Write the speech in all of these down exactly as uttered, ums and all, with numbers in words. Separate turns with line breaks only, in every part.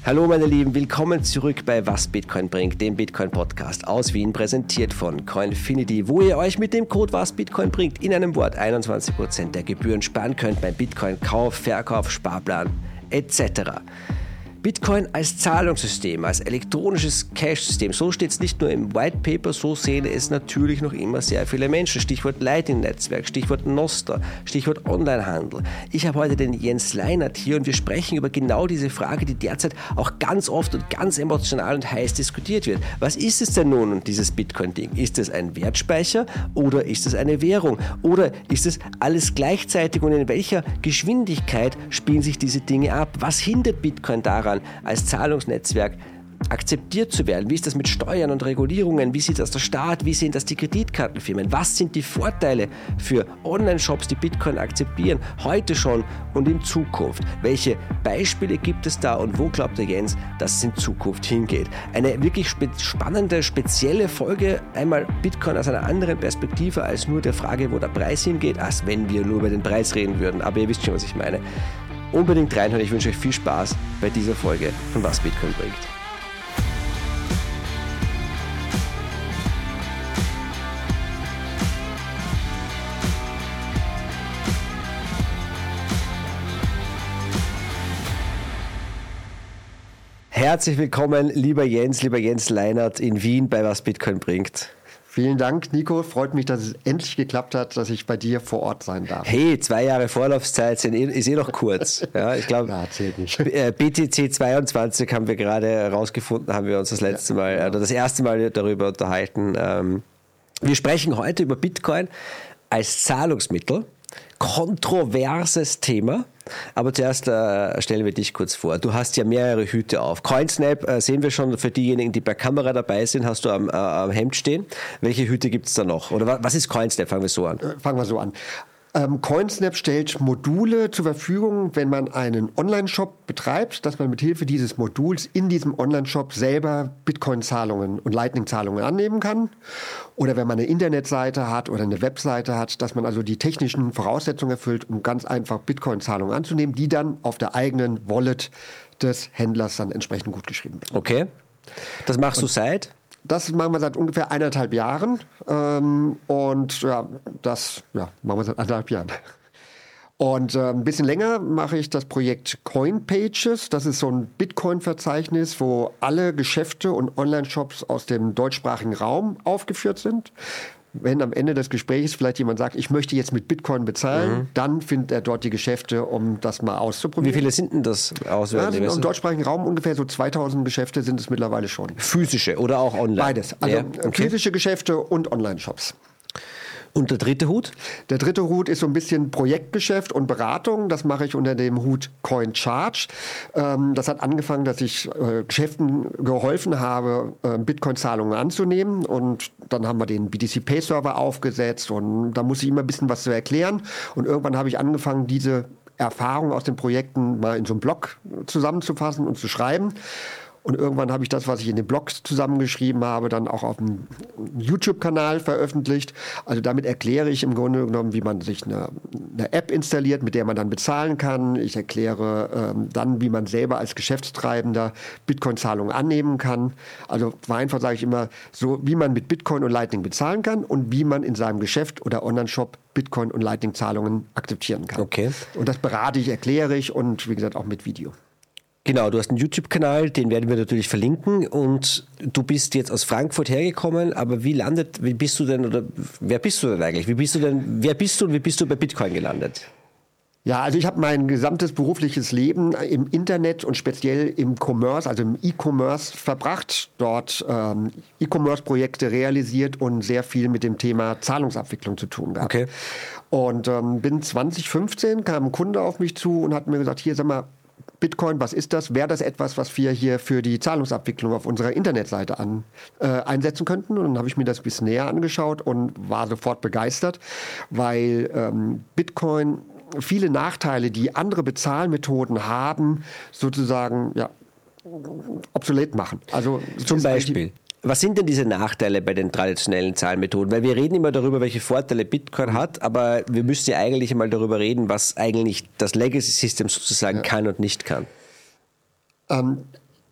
Hallo meine Lieben, willkommen zurück bei Was Bitcoin bringt, dem Bitcoin-Podcast aus Wien, präsentiert von Coinfinity, wo ihr euch mit dem Code Was Bitcoin bringt in einem Wort einundzwanzig Prozent der Gebühren sparen könnt beim Bitcoin-Kauf, Verkauf, Sparplan et cetera. Bitcoin als Zahlungssystem, als elektronisches Cash-System, so steht es nicht nur im White Paper, so sehen es natürlich noch immer sehr viele Menschen. Stichwort Lightning-Netzwerk, Stichwort Nostr, Stichwort Onlinehandel. Ich habe heute den Jens Leinert hier und wir sprechen über genau diese Frage, die derzeit auch ganz oft und ganz emotional und heiß diskutiert wird. Was ist es denn nun, dieses Bitcoin-Ding? Ist es ein Wertspeicher oder ist es eine Währung? Oder ist es alles gleichzeitig und in welcher Geschwindigkeit spielen sich diese Dinge ab? Was hindert Bitcoin daran, als Zahlungsnetzwerk akzeptiert zu werden? Wie ist das mit Steuern und Regulierungen? Wie sieht das der Staat? Wie sehen das die Kreditkartenfirmen? Was sind die Vorteile für Online-Shops, die Bitcoin akzeptieren, heute schon und in Zukunft? Welche Beispiele gibt es da und wo glaubt der Jens, dass es in Zukunft hingeht? Eine wirklich spe- spannende, spezielle Folge, einmal Bitcoin aus einer anderen Perspektive als nur der Frage, wo der Preis hingeht, als wenn wir nur über den Preis reden würden, aber ihr wisst schon, was ich meine. Unbedingt reinhören, ich wünsche euch viel Spaß bei dieser Folge von Was Bitcoin bringt. Herzlich willkommen, lieber Jens, lieber Jens Leinert in Wien bei Was Bitcoin bringt.
Vielen Dank, Nico. Freut mich, dass es endlich geklappt hat, dass ich bei dir vor Ort sein darf.
Hey, zwei Jahre Vorlaufzeit sind eh, ist eh noch kurz. Ja, ich glaube, B T C zweiundzwanzig haben wir gerade herausgefunden, haben wir uns das letzte Mal oder das erste Mal darüber unterhalten. Wir sprechen heute über Bitcoin als Zahlungsmittel. Kontroverses Thema, aber zuerst äh, stellen wir dich kurz vor. Du hast ja mehrere Hüte auf. CoinSnap äh, sehen wir schon, für diejenigen, die per Kamera dabei sind, hast du am, äh, am Hemd stehen. Welche Hüte gibt es da noch? Oder wa- was ist CoinSnap? Fangen wir so an.
Äh, fangen wir so an. Ähm, CoinSnap stellt Module zur Verfügung, wenn man einen Online-Shop betreibt, dass man mit Hilfe dieses Moduls in diesem Online-Shop selber Bitcoin-Zahlungen und Lightning-Zahlungen annehmen kann. Oder wenn man eine Internetseite hat oder eine Webseite hat, dass man also die technischen Voraussetzungen erfüllt, um ganz einfach Bitcoin-Zahlungen anzunehmen, die dann auf der eigenen Wallet des Händlers dann entsprechend gut geschrieben werden.
Okay. Das machst und du seit?
Das machen wir seit ungefähr eineinhalb Jahren ähm, und ja, das ja, machen wir seit eineinhalb Jahren. Und äh, ein bisschen länger mache ich das Projekt CoinPages. Das ist so ein Bitcoin-Verzeichnis, wo alle Geschäfte und Online-Shops aus dem deutschsprachigen Raum aufgeführt sind. Wenn am Ende des Gesprächs vielleicht jemand sagt, ich möchte jetzt mit Bitcoin bezahlen, mhm. dann findet er dort die Geschäfte, um das mal auszuprobieren.
Wie viele sind denn das auswärts?
Ja, im deutschsprachigen Raum ungefähr so zweitausend Geschäfte sind es mittlerweile schon.
Physische oder auch online?
Beides. Also
ja, okay.
Physische Geschäfte und Online-Shops.
Und der dritte Hut?
Der dritte Hut ist so ein bisschen Projektgeschäft und Beratung. Das mache ich unter dem Hut CoinCharge. Ähm, das hat angefangen, dass ich äh, Geschäften geholfen habe, äh, Bitcoin-Zahlungen anzunehmen. Und dann haben wir den B T C Pay Server aufgesetzt. Und da muss ich immer ein bisschen was zu erklären. Und irgendwann habe ich angefangen, diese Erfahrungen aus den Projekten mal in so einem Blog zusammenzufassen und zu schreiben. Und irgendwann habe ich das, was ich in den Blogs zusammengeschrieben habe, dann auch auf dem YouTube-Kanal veröffentlicht. Also damit erkläre ich im Grunde genommen, wie man sich eine, eine App installiert, mit der man dann bezahlen kann. Ich erkläre ähm, dann, wie man selber als Geschäftstreibender Bitcoin-Zahlungen annehmen kann. Also vereinfacht sage ich immer, so wie man mit Bitcoin und Lightning bezahlen kann und wie man in seinem Geschäft oder Online-Shop Bitcoin und Lightning-Zahlungen akzeptieren kann.
Okay.
Und das berate ich, erkläre ich und wie gesagt auch mit Video.
Genau, du hast einen YouTube-Kanal, den werden wir natürlich verlinken und du bist jetzt aus Frankfurt hergekommen, aber wie landet, wie bist du denn oder wer bist du denn eigentlich? Wie bist du denn, wer bist du und wie bist du bei Bitcoin gelandet?
Ja, also ich habe mein gesamtes berufliches Leben im Internet und speziell im Commerce, also im E-Commerce verbracht, dort ähm, E-Commerce-Projekte realisiert und sehr viel mit dem Thema Zahlungsabwicklung zu tun gehabt.
Okay.
Und ähm, bin zwanzig fünfzehn, kam ein Kunde auf mich zu und hat mir gesagt, hier, sag mal, Bitcoin, was ist das? Wäre das etwas, was wir hier für die Zahlungsabwicklung auf unserer Internetseite an, äh, einsetzen könnten? Und dann habe ich mir das ein bisschen näher angeschaut und war sofort begeistert, weil ähm, Bitcoin viele Nachteile, die andere Bezahlmethoden haben, sozusagen ja, obsolet machen. Also
zum Beispiel? Was sind denn diese Nachteile bei den traditionellen Zahlmethoden? Weil wir reden immer darüber, welche Vorteile Bitcoin hat, aber wir müssten ja eigentlich mal darüber reden, was eigentlich das Legacy-System sozusagen ja. kann und nicht kann.
Ähm,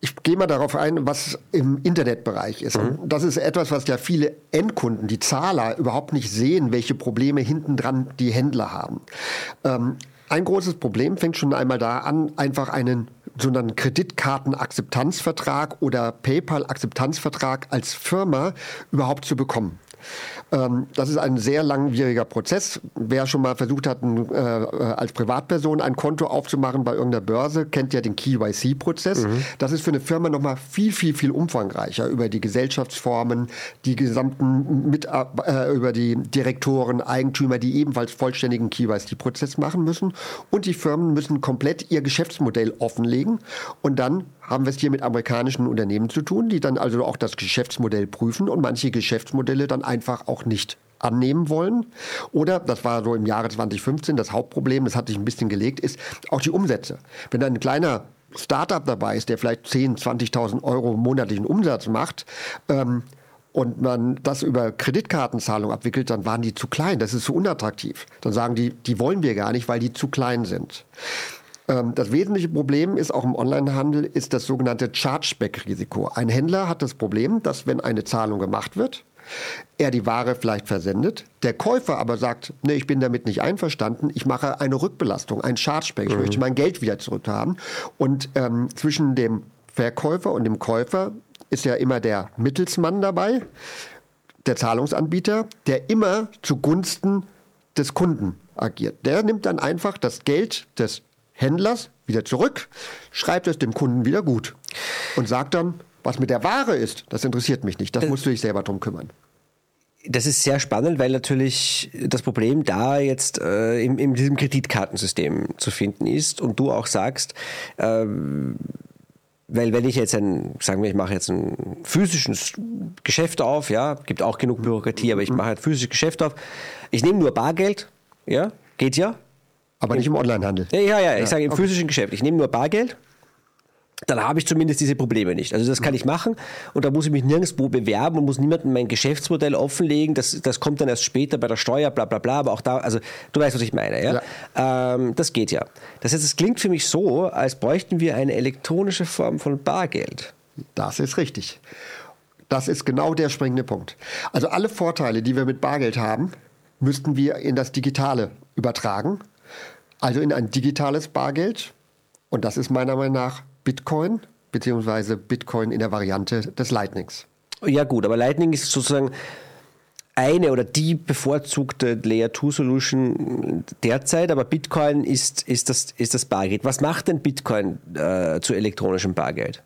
Ich gehe mal darauf ein, was im Internetbereich ist. Mhm. Und das ist etwas, was ja viele Endkunden, die Zahler, überhaupt nicht sehen, welche Probleme hintendran die Händler haben. Ähm, ein großes Problem fängt schon einmal da an, einfach einen so einen Kreditkartenakzeptanzvertrag oder PayPal-Akzeptanzvertrag als Firma überhaupt zu bekommen. Ähm, das ist ein sehr langwieriger Prozess. Wer schon mal versucht hat, ein, äh, als Privatperson ein Konto aufzumachen bei irgendeiner Börse, kennt ja den K Y C-Prozess. Mhm. Das ist für eine Firma nochmal viel, viel, viel umfangreicher über die Gesellschaftsformen, die gesamten mit, äh, über die Direktoren, Eigentümer, die ebenfalls vollständigen K Y C-Prozess machen müssen. Und die Firmen müssen komplett ihr Geschäftsmodell offenlegen. Und dann haben wir es hier mit amerikanischen Unternehmen zu tun, die dann also auch das Geschäftsmodell prüfen und manche Geschäftsmodelle dann einfach auch nicht annehmen wollen. Oder, das war so im Jahre zwanzig fünfzehn das Hauptproblem, das hat sich ein bisschen gelegt, ist auch die Umsätze. Wenn ein kleiner Startup dabei ist, der vielleicht zehntausend, zwanzigtausend Euro monatlichen Umsatz macht, ähm, und man das über Kreditkartenzahlung abwickelt, dann waren die zu klein. Das ist zu unattraktiv. Dann sagen die, die wollen wir gar nicht, weil die zu klein sind. Das wesentliche Problem ist auch im Onlinehandel ist das sogenannte Chargeback-Risiko. Ein Händler hat das Problem, dass wenn eine Zahlung gemacht wird, er die Ware vielleicht versendet, der Käufer aber sagt, nee, ich bin damit nicht einverstanden, ich mache eine Rückbelastung, ein Chargeback, ich mhm. möchte mein Geld wieder zurückhaben. Und ähm, zwischen dem Verkäufer und dem Käufer ist ja immer der Mittelsmann dabei, der Zahlungsanbieter, der immer zugunsten des Kunden agiert. Der nimmt dann einfach das Geld des Händlers wieder zurück, schreibt es dem Kunden wieder gut und sagt dann, was mit der Ware ist, das interessiert mich nicht, das musst du dich selber drum kümmern.
Das ist sehr spannend, weil natürlich das Problem da jetzt äh, in, in diesem Kreditkartensystem zu finden ist und du auch sagst, äh, weil wenn ich jetzt ein, sagen wir, ich mache jetzt ein physisches Geschäft auf, ja, gibt auch genug Bürokratie, aber ich mache ein physisches Geschäft auf, ich nehme nur Bargeld, ja, geht ja.
Aber nicht im Onlinehandel.
Ja, ja, ja, ich sage im okay. physischen Geschäft. Ich nehme nur Bargeld, dann habe ich zumindest diese Probleme nicht. Also das kann ich machen und da muss ich mich nirgendwo bewerben und muss niemandem mein Geschäftsmodell offenlegen. Das, das kommt dann erst später bei der Steuer, bla bla bla. Aber auch da, also du weißt, was ich meine. Ja? Ja. Ähm, das geht ja. Das heißt, es klingt für mich so, als bräuchten wir eine elektronische Form von Bargeld.
Das ist richtig. Das ist genau der springende Punkt. Also alle Vorteile, die wir mit Bargeld haben, müssten wir in das Digitale übertragen. Also in ein digitales Bargeld. Und das ist meiner Meinung nach Bitcoin, beziehungsweise Bitcoin in der Variante des Lightnings.
Ja gut, aber Lightning ist sozusagen eine oder die bevorzugte Layer zwei Solution derzeit, aber Bitcoin ist, ist, das, ist das Bargeld. Was macht denn Bitcoin äh, zu elektronischem Bargeld?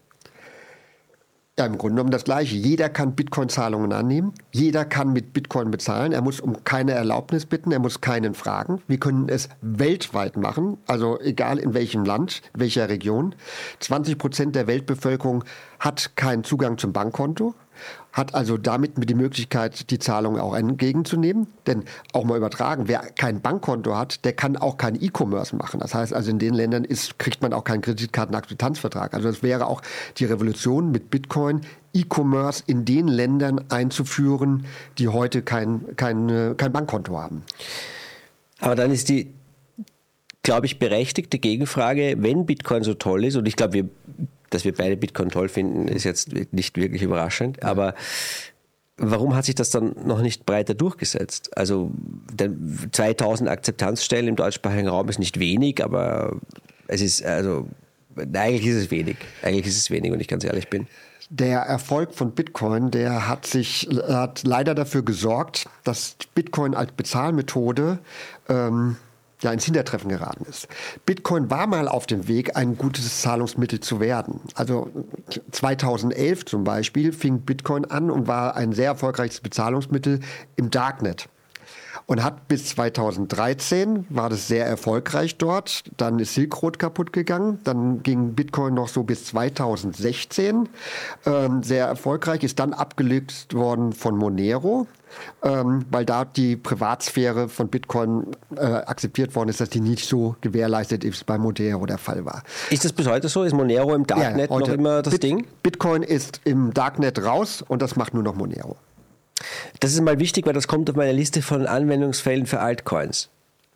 Ja, im Grunde genommen das Gleiche. Jeder kann Bitcoin-Zahlungen annehmen. Jeder kann mit Bitcoin bezahlen. Er muss um keine Erlaubnis bitten. Er muss keinen fragen. Wir können es weltweit machen. Also egal in welchem Land, in welcher Region. zwanzig Prozent der Weltbevölkerung hat keinen Zugang zum Bankkonto. Hat also damit die Möglichkeit, die Zahlung auch entgegenzunehmen. Denn auch mal übertragen, wer kein Bankkonto hat, der kann auch kein E-Commerce machen. Das heißt also, in den Ländern ist, kriegt man auch keinen Kreditkartenakzeptanzvertrag. Also das wäre auch die Revolution mit Bitcoin, E-Commerce in den Ländern einzuführen, die heute kein, kein, kein Bankkonto haben.
Aber dann ist die, glaube ich, berechtigte Gegenfrage, wenn Bitcoin so toll ist, und ich glaube, wir dass wir beide Bitcoin toll finden, ist jetzt nicht wirklich überraschend. Aber warum hat sich das dann noch nicht breiter durchgesetzt? Also zweitausend Akzeptanzstellen im deutschsprachigen Raum ist nicht wenig, aber es ist, also eigentlich ist es wenig. Eigentlich ist es wenig, wenn ich ganz ehrlich bin.
Der Erfolg von Bitcoin, der hat sich hat leider dafür gesorgt, dass Bitcoin als Bezahlmethode ähm, ja, ins Hintertreffen geraten ist. Bitcoin war mal auf dem Weg, ein gutes Zahlungsmittel zu werden. Also zweitausendelf zum Beispiel fing Bitcoin an und war ein sehr erfolgreiches Bezahlungsmittel im Darknet. Und hat bis zweitausenddreizehn war das sehr erfolgreich dort. Dann ist Silk Road kaputt gegangen. Dann ging Bitcoin noch so bis zweitausendsechzehn. Ähm, sehr erfolgreich, ist dann abgelöst worden von Monero. Ähm, weil da die Privatsphäre von Bitcoin äh, akzeptiert worden ist, dass die nicht so gewährleistet ist, bei Monero der Fall war.
Ist das bis heute so? Ist Monero im Darknet ja, noch immer das
Bit-
Ding?
Bitcoin ist im Darknet raus und das macht nur noch Monero.
Das ist mal wichtig, weil das kommt auf meine Liste von Anwendungsfällen für Altcoins.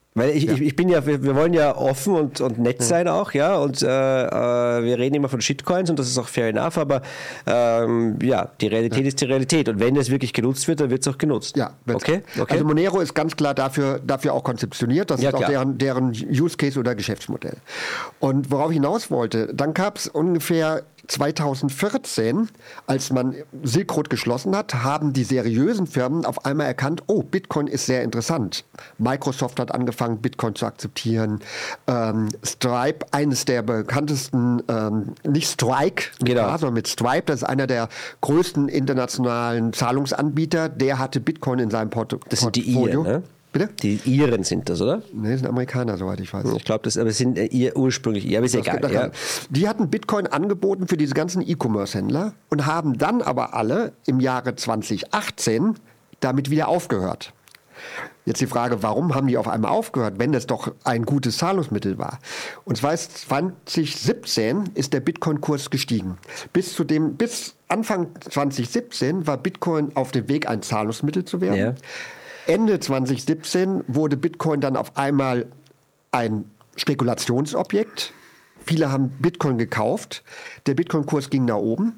Weil ich,
Ja.
ich, ich bin ja, wir, wir wollen ja offen und, und nett sein auch, ja, und äh, äh, wir reden immer von Shitcoins und das ist auch fair enough, aber ähm, ja, die Realität ist die Realität und wenn es wirklich genutzt wird, dann wird es auch genutzt.
Ja, wenn's-
okay? okay.
Also Monero ist ganz klar dafür, dafür auch konzeptioniert. Das
Ja,
ist auch
klar.
deren, deren Use Case oder Geschäftsmodell. Und worauf ich hinaus wollte, dann gab es ungefähr zweitausendvierzehn, als man Silk Road geschlossen hat, haben die seriösen Firmen auf einmal erkannt, oh, Bitcoin ist sehr interessant. Microsoft hat angefangen, Bitcoin zu akzeptieren. Ähm, Stripe, eines der bekanntesten, ähm, nicht Strike,
Genau.
ja, sondern mit Stripe, das ist einer der größten internationalen Zahlungsanbieter, der hatte Bitcoin in seinem Port-
Das sind die
Portfolio.
Iren, ne?
Bitte?
Die Iren sind das, oder?
Nee, das sind Amerikaner, soweit ich weiß.
Ich glaube, das, aber es sind äh, ihr ursprünglich, ja, aber ist
Das
egal.
gibt-
Ja.
Die hatten Bitcoin angeboten für diese ganzen E-Commerce-Händler und haben dann aber alle im Jahre zweitausendachtzehn damit wieder aufgehört. Jetzt die Frage, warum haben die auf einmal aufgehört, wenn das doch ein gutes Zahlungsmittel war? Und zwar ist zweitausendsiebzehn ist der Bitcoin-Kurs gestiegen. Bis zu dem, bis Anfang zweitausendsiebzehn war Bitcoin auf dem Weg, ein Zahlungsmittel zu werden.
Ja.
Ende zweitausendsiebzehn wurde Bitcoin dann auf einmal ein Spekulationsobjekt. Viele haben Bitcoin gekauft. Der Bitcoin-Kurs ging nach oben.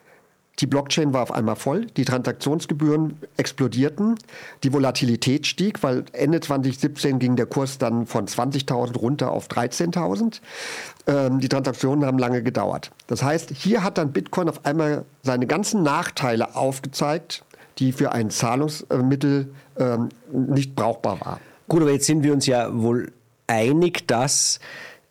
Die Blockchain war auf einmal voll. Die Transaktionsgebühren explodierten. Die Volatilität stieg, weil Ende zweitausendsiebzehn ging der Kurs dann von zwanzigtausend runter auf dreizehntausend. Ähm, die Transaktionen haben lange gedauert. Das heißt, hier hat dann Bitcoin auf einmal seine ganzen Nachteile aufgezeigt, die für ein Zahlungsmittel ähm, nicht brauchbar waren.
Gut, aber jetzt sind wir uns ja wohl einig, dass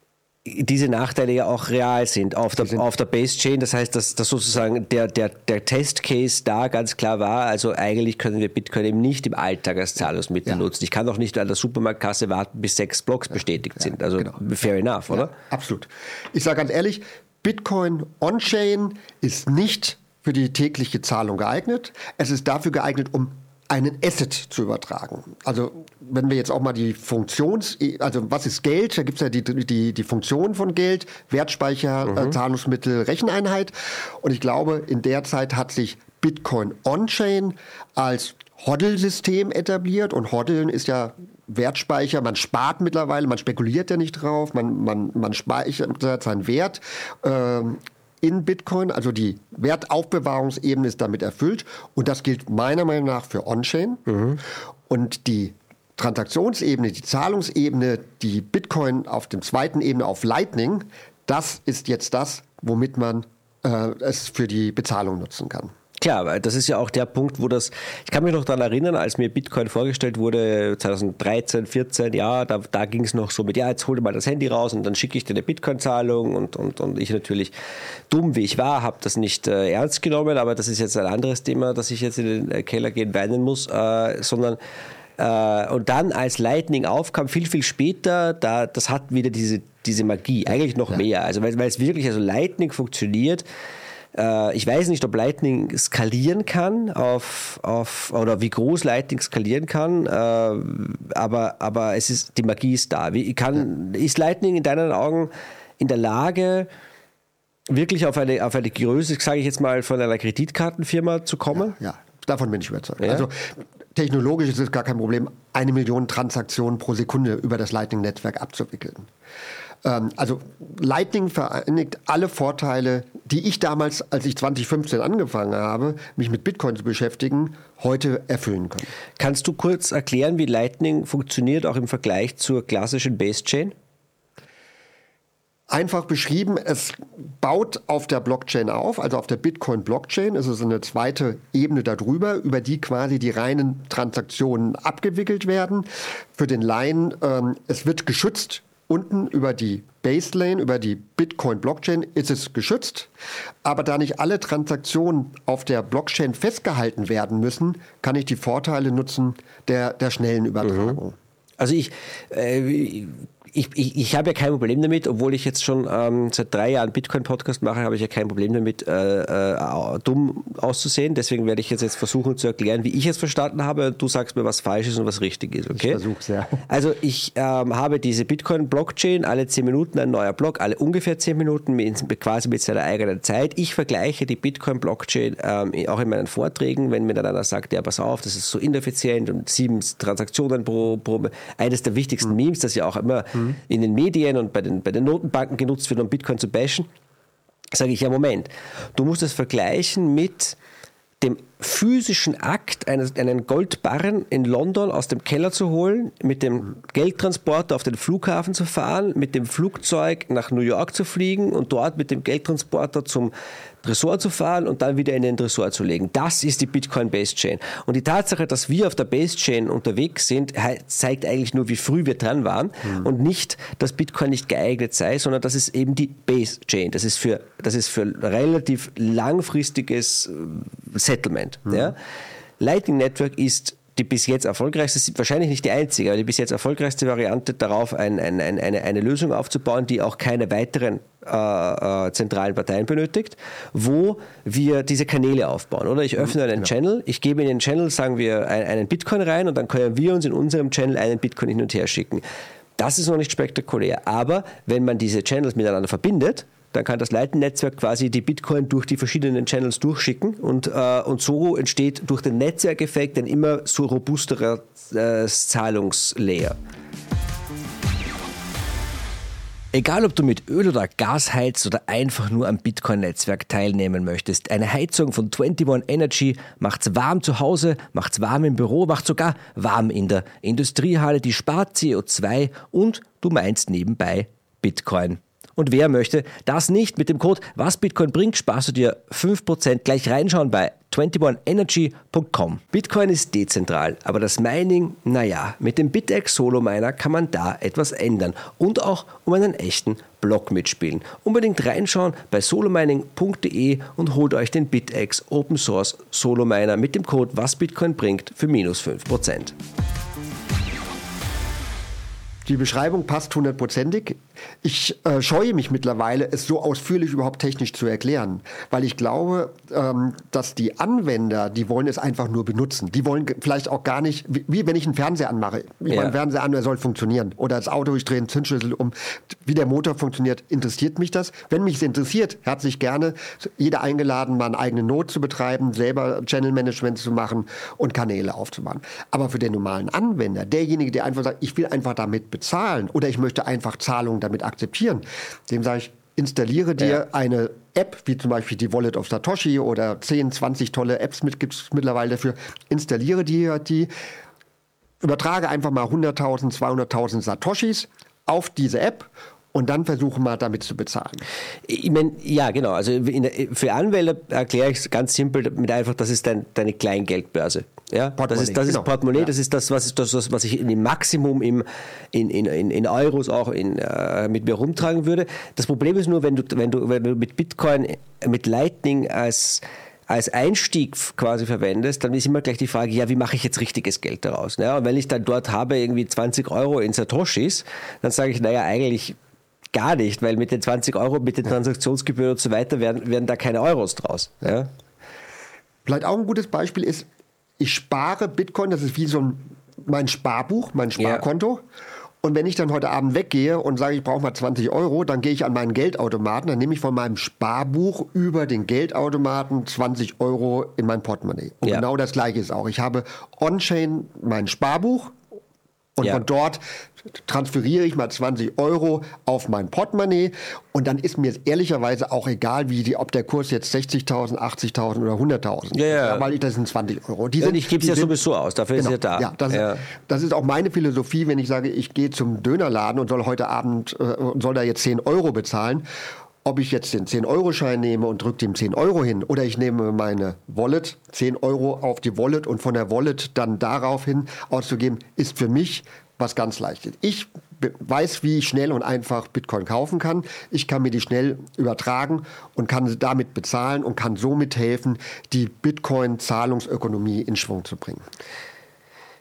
diese Nachteile ja auch real sind auf der, auf der Base-Chain. Das heißt, dass, dass sozusagen der, der, der Test-Case da ganz klar war, also eigentlich können wir Bitcoin eben nicht im Alltag als Zahlungsmittel
Ja.
nutzen. Ich kann auch nicht an der Supermarktkasse warten, bis sechs Blocks bestätigt
ja,
sind. Also
genau.
fair enough, oder?
Ja, absolut. Ich sage ganz ehrlich, Bitcoin on-Chain ist nicht für die tägliche Zahlung geeignet. Es ist dafür geeignet, um einen Asset zu übertragen. Also wenn wir jetzt auch mal die Funktions, also was ist Geld? Da gibt es ja die, die, die Funktion von Geld, Wertspeicher, mhm. äh, Zahlungsmittel, Recheneinheit. Und ich glaube, in der Zeit hat sich Bitcoin on-Chain als Hodl-System etabliert. Und Hoddeln ist ja Wertspeicher. Man spart mittlerweile, man spekuliert ja nicht drauf, man, man, man speichert seinen Wert ähm, in Bitcoin, also die Wertaufbewahrungsebene ist damit erfüllt und das gilt meiner Meinung nach für On-Chain. Mhm. Und die Transaktionsebene, die Zahlungsebene, die Bitcoin auf dem zweiten Ebene auf Lightning, das ist jetzt das, womit man äh, es für die Bezahlung nutzen kann.
Klar, weil das ist ja auch der Punkt, wo das, ich kann mich noch daran erinnern, als mir Bitcoin vorgestellt wurde, zweitausenddreizehn, vierzehn, ja, da, da ging es noch so mit, ja, jetzt hol dir mal das Handy raus und dann schicke ich dir eine Bitcoin-Zahlung und, und, und ich natürlich, dumm wie ich war, habe das nicht äh, ernst genommen, aber das ist jetzt ein anderes Thema, dass ich jetzt in den äh, Keller gehen weinen muss, äh, sondern äh, und dann als Lightning aufkam, viel, viel später, da, das hat wieder diese, diese Magie, eigentlich noch ja. mehr, also weil, weil es wirklich, also Lightning funktioniert. Ich weiß nicht, ob Lightning skalieren kann auf, auf oder wie groß Lightning skalieren kann, aber, aber es ist, die Magie ist da. Wie kann, ist Lightning in deinen Augen in der Lage, wirklich auf eine, auf eine Größe, sage ich jetzt mal, von einer Kreditkartenfirma zu kommen?
Ja, ja, davon bin ich überzeugt.
Ja?
Also technologisch ist es gar kein Problem, eine Million Transaktionen pro Sekunde über das Lightning-Netzwerk abzuwickeln. Also Lightning vereinigt alle Vorteile, die ich damals, als ich zwanzig fünfzehn angefangen habe, mich mit Bitcoin zu beschäftigen, heute erfüllen können.
Kannst du kurz erklären, wie Lightning funktioniert, auch im Vergleich zur klassischen Base-Chain?
Einfach beschrieben, es baut auf der Blockchain auf, also auf der Bitcoin-Blockchain. Es ist eine zweite Ebene darüber, über die quasi die reinen Transaktionen abgewickelt werden. Für den Laien, ähm, es wird geschützt. Unten über die Baselane, über die Bitcoin-Blockchain ist es geschützt. Aber da nicht alle Transaktionen auf der Blockchain festgehalten werden müssen, kann ich die Vorteile nutzen der, der schnellen Übertragung.
Also ich, äh, Ich, ich, ich habe ja kein Problem damit, obwohl ich jetzt schon ähm, seit drei Jahren Bitcoin-Podcast mache, habe ich ja kein Problem damit, äh, äh, dumm auszusehen. Deswegen werde ich jetzt, jetzt versuchen zu erklären, wie ich es verstanden habe. Und du sagst mir, was falsch ist und was richtig ist. Okay?
Ich versuche es, ja.
Also ich ähm, habe diese Bitcoin-Blockchain, alle zehn Minuten ein neuer Block, alle ungefähr zehn Minuten, mit, quasi mit seiner eigenen Zeit. Ich vergleiche die Bitcoin-Blockchain ähm, auch in meinen Vorträgen, wenn mir dann einer sagt, ja, pass auf, das ist so ineffizient und sieben Transaktionen pro, pro eines der wichtigsten mhm. Memes, das ja auch immer mhm. in den Medien und bei den, bei den Notenbanken genutzt wird, um Bitcoin zu bashen, sage ich, ja, Moment, du musst das vergleichen mit dem physischen Akt, einen, einen Goldbarren in London aus dem Keller zu holen, mit dem Geldtransporter auf den Flughafen zu fahren, mit dem Flugzeug nach New York zu fliegen und dort mit dem Geldtransporter zum Tresor zu fahren und dann wieder in den Tresor zu legen. Das ist die Bitcoin-Base-Chain. Und die Tatsache, dass wir auf der Base-Chain unterwegs sind, zeigt eigentlich nur, wie früh wir dran waren mhm. und nicht, dass Bitcoin nicht geeignet sei, sondern das ist eben die Base-Chain. Das ist für, das ist für relativ langfristiges Settlement. Mhm. Ja? Lightning Network ist die bis jetzt erfolgreichste, wahrscheinlich nicht die einzige, aber die bis jetzt erfolgreichste Variante, darauf ein, ein, ein, eine, eine Lösung aufzubauen, die auch keine weiteren äh, äh, zentralen Parteien benötigt, wo wir diese Kanäle aufbauen. Oder ich öffne einen genau. Channel, ich gebe in den Channel, sagen wir, ein, einen Bitcoin rein und dann können wir uns in unserem Channel einen Bitcoin hin und her schicken. Das ist noch nicht spektakulär, aber wenn man diese Channels miteinander verbindet, dann kann das Lightning-Netzwerk quasi die Bitcoin durch die verschiedenen Channels durchschicken und, äh, und so entsteht durch den Netzwerkeffekt ein immer so robusterer äh, Zahlungslayer. Egal, ob du mit Öl oder Gas heizt oder einfach nur am Bitcoin-Netzwerk teilnehmen möchtest, eine Heizung von einundzwanzig Energy macht's warm zu Hause, macht's warm im Büro, macht sogar warm in der Industriehalle, die spart C O zwei und du meinst nebenbei Bitcoin. Und wer möchte das nicht? Mit dem Code was Bitcoin bringt, sparst du dir fünf Prozent. Gleich reinschauen bei einundzwanzig energy punkt com. Bitcoin ist dezentral, aber das Mining, naja, mit dem BitX Solo Miner kann man da etwas ändern und auch um einen echten Block mitspielen. Unbedingt reinschauen bei solomining punkt de und holt euch den BitX Open Source Solo Miner mit dem Code was Bitcoin bringt für minus fünf Prozent.
Die Beschreibung passt hundertprozentig. Ich äh, scheue mich mittlerweile, es so ausführlich überhaupt technisch zu erklären, weil ich glaube, ähm, dass die Anwender, die wollen es einfach nur benutzen. Die wollen vielleicht auch gar nicht, wie, wie wenn ich einen Fernseher anmache. Ich ja. mache einen Fernseher an, der soll funktionieren. Oder das Auto, ich drehe einen Zündschlüssel um. Wie der Motor funktioniert, interessiert mich das. Wenn mich es interessiert, herzlich gerne. Jeder eingeladen, mal eine eigene Not zu betreiben, selber Channel-Management zu machen und Kanäle aufzubauen. Aber für den normalen Anwender, derjenige, der einfach sagt, ich will einfach damit bezahlen oder ich möchte einfach Zahlungen damit akzeptieren, dem sage ich, installiere dir ja. eine App, wie zum Beispiel die Wallet of Satoshi oder zehn, zwanzig tolle Apps gibt es mittlerweile dafür, installiere dir die, übertrage einfach mal hunderttausend, zweihunderttausend Satoshis auf diese App und dann versuche mal damit zu bezahlen.
Ich meine, ja, genau. Also in, für Anwender erkläre ich es ganz simpel mit einfach, das ist dein, deine Kleingeldbörse. Ja, das ist das genau. ist Portemonnaie, ja. das ist das, was ist das, was ich im Maximum im, in, in, in Euros auch in, äh, mit mir rumtragen würde. Das Problem ist nur, wenn du, wenn du, wenn du mit Bitcoin, mit Lightning als als Einstieg quasi verwendest, dann ist immer gleich die Frage, ja, wie mache ich jetzt richtiges Geld daraus? Ja, und wenn ich dann dort habe irgendwie zwanzig Euro in Satoshis, dann sage ich, naja, eigentlich gar nicht, weil mit den zwanzig Euro, mit den Transaktionsgebühren und so weiter werden, werden da keine Euros draus. Ja?
Vielleicht auch ein gutes Beispiel ist, ich spare Bitcoin, das ist wie so ein, mein Sparbuch, mein Sparkonto. Ja. Und wenn ich dann heute Abend weggehe und sage, ich brauche mal zwanzig Euro, dann gehe ich an meinen Geldautomaten, dann nehme ich von meinem Sparbuch über den Geldautomaten zwanzig Euro in mein Portemonnaie. Und ja. genau das Gleiche ist auch. Ich habe on-chain mein Sparbuch und ja. von dort transferiere ich mal zwanzig Euro auf mein Portemonnaie und dann ist mir jetzt ehrlicherweise auch egal, wie die, ob der Kurs jetzt sechzigtausend, achtzigtausend oder hunderttausend
ja, ja.
ist, weil ich, das sind zwanzig Euro. Die
ja,
sind,
ich gebe es ja sind, sowieso aus, dafür genau, ist ja da.
Ja, das, ja. Ist, das ist auch meine Philosophie, wenn ich sage, ich gehe zum Dönerladen und soll heute Abend, äh, soll da jetzt zehn Euro bezahlen. Ob ich jetzt den zehn-Euro-Schein nehme und drücke dem zehn Euro hin oder ich nehme meine Wallet, zehn Euro auf die Wallet und von der Wallet dann darauf hin auszugeben, ist für mich was ganz Leichtes. Ich weiß, wie ich schnell und einfach Bitcoin kaufen kann. Ich kann mir die schnell übertragen und kann damit bezahlen und kann somit helfen, die Bitcoin-Zahlungsökonomie in Schwung zu bringen.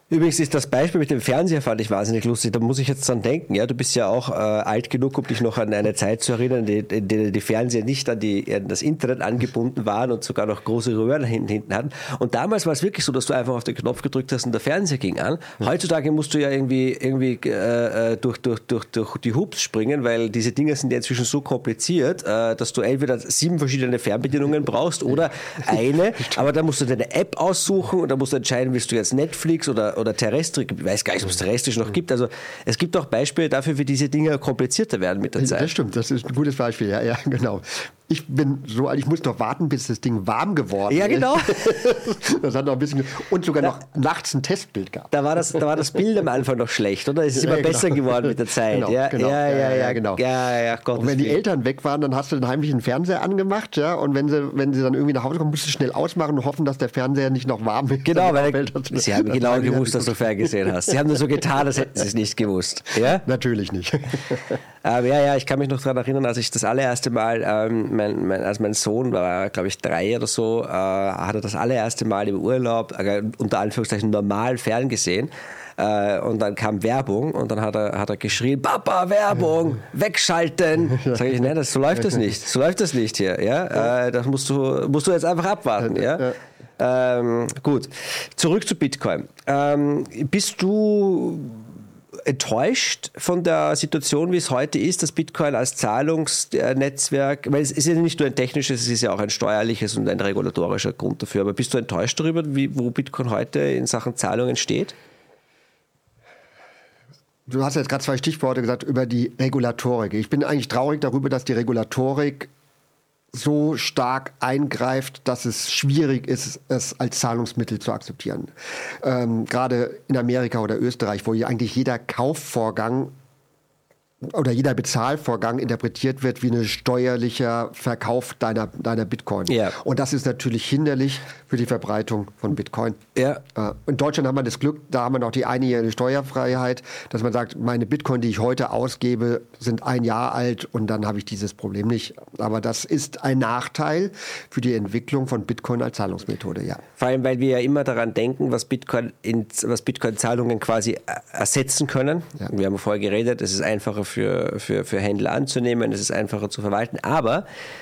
Übrigens ist das Beispiel mit dem Fernseher, fand ich wahnsinnig lustig. Da muss ich jetzt dran denken. Ja, du bist ja auch äh, alt genug, um dich noch an eine Zeit zu erinnern, in der die Fernseher nicht an, die, an das Internet angebunden waren und sogar noch große Röhren hinten, hinten hatten. Und damals war es wirklich so, dass du einfach auf den Knopf gedrückt hast und der Fernseher ging an. Heutzutage musst du ja irgendwie, irgendwie äh, durch, durch, durch, durch die Hoops springen, weil diese Dinge sind ja inzwischen so kompliziert, äh, dass du entweder sieben verschiedene Fernbedienungen brauchst oder eine. Aber dann musst du deine App aussuchen und dann musst du entscheiden, willst du jetzt Netflix oder oder terrestrisch, ich weiß gar nicht, ob es terrestrisch noch gibt. Also es gibt auch Beispiele dafür, wie diese Dinge komplizierter werden mit der Zeit.
Das stimmt, das ist ein gutes Beispiel, ja, ja, genau. Ich bin so alt, ich muss noch warten, bis das Ding warm geworden ist.
Ja, genau.
Das hat noch ein bisschen, und sogar noch nachts ein Testbild gehabt.
Da war das, da war das Bild am Anfang noch schlecht, oder? Es ist immer ja, genau. besser geworden mit der Zeit.
Genau,
ja,
genau.
Ja, ja, ja, ja,
genau.
Ja, ja, Gott,
und wenn die Eltern weg waren, dann hast du den heimlichen Fernseher angemacht, ja, und wenn sie, wenn sie dann irgendwie nach Hause kommen, musst du schnell ausmachen und hoffen, dass der Fernseher nicht noch warm ist.
Genau, weil fällt, das, sie haben das genau gewusst, dass du ferngesehen hast. Sie haben nur so getan, als hätten sie es nicht gewusst. Ja?
Natürlich nicht.
Aber ja, ja, ich kann mich noch daran erinnern, als ich das allererste Mal, ähm, mein, mein, als mein Sohn war, glaube ich, drei oder so, äh, hat er das allererste Mal im Urlaub, äh, unter Anführungszeichen normal ferngesehen. Äh, und dann kam Werbung und dann hat er, hat er geschrien, Papa, Werbung, wegschalten. Sag ich, nein, das, so läuft das nicht. So läuft das nicht hier. Ja? Äh, das musst du, musst du jetzt einfach abwarten. Ja? Ja. Ähm, gut, zurück zu Bitcoin. Ähm, bist du enttäuscht von der Situation, wie es heute ist, dass Bitcoin als Zahlungsnetzwerk, weil es ist ja nicht nur ein technisches, es ist ja auch ein steuerliches und ein regulatorischer Grund dafür, aber bist du enttäuscht darüber, wie, wo Bitcoin heute in Sachen Zahlungen steht?
Du hast jetzt gerade zwei Stichworte gesagt über die Regulatorik. Ich bin eigentlich traurig darüber, dass die Regulatorik so stark eingreift, dass es schwierig ist, es als Zahlungsmittel zu akzeptieren. Ähm, gerade in Amerika oder Österreich, wo eigentlich jeder Kaufvorgang oder jeder Bezahlvorgang interpretiert wird wie ein steuerlicher Verkauf deiner, deiner Bitcoin. Ja. Und das ist natürlich hinderlich für die Verbreitung von Bitcoin. Ja. In Deutschland haben wir das Glück, da haben wir noch die einjährige Steuerfreiheit, dass man sagt, meine Bitcoin, die ich heute ausgebe, sind ein Jahr alt und dann habe ich dieses Problem nicht. Aber das ist ein Nachteil für die Entwicklung von Bitcoin als Zahlungsmethode, ja.
Vor allem, weil wir ja immer daran denken, was Bitcoin in, was Bitcoin-Zahlungen quasi ersetzen können. Ja. Wir haben vorher geredet, es ist einfacher Für, für, für Händler anzunehmen, es ist einfacher zu verwalten, aber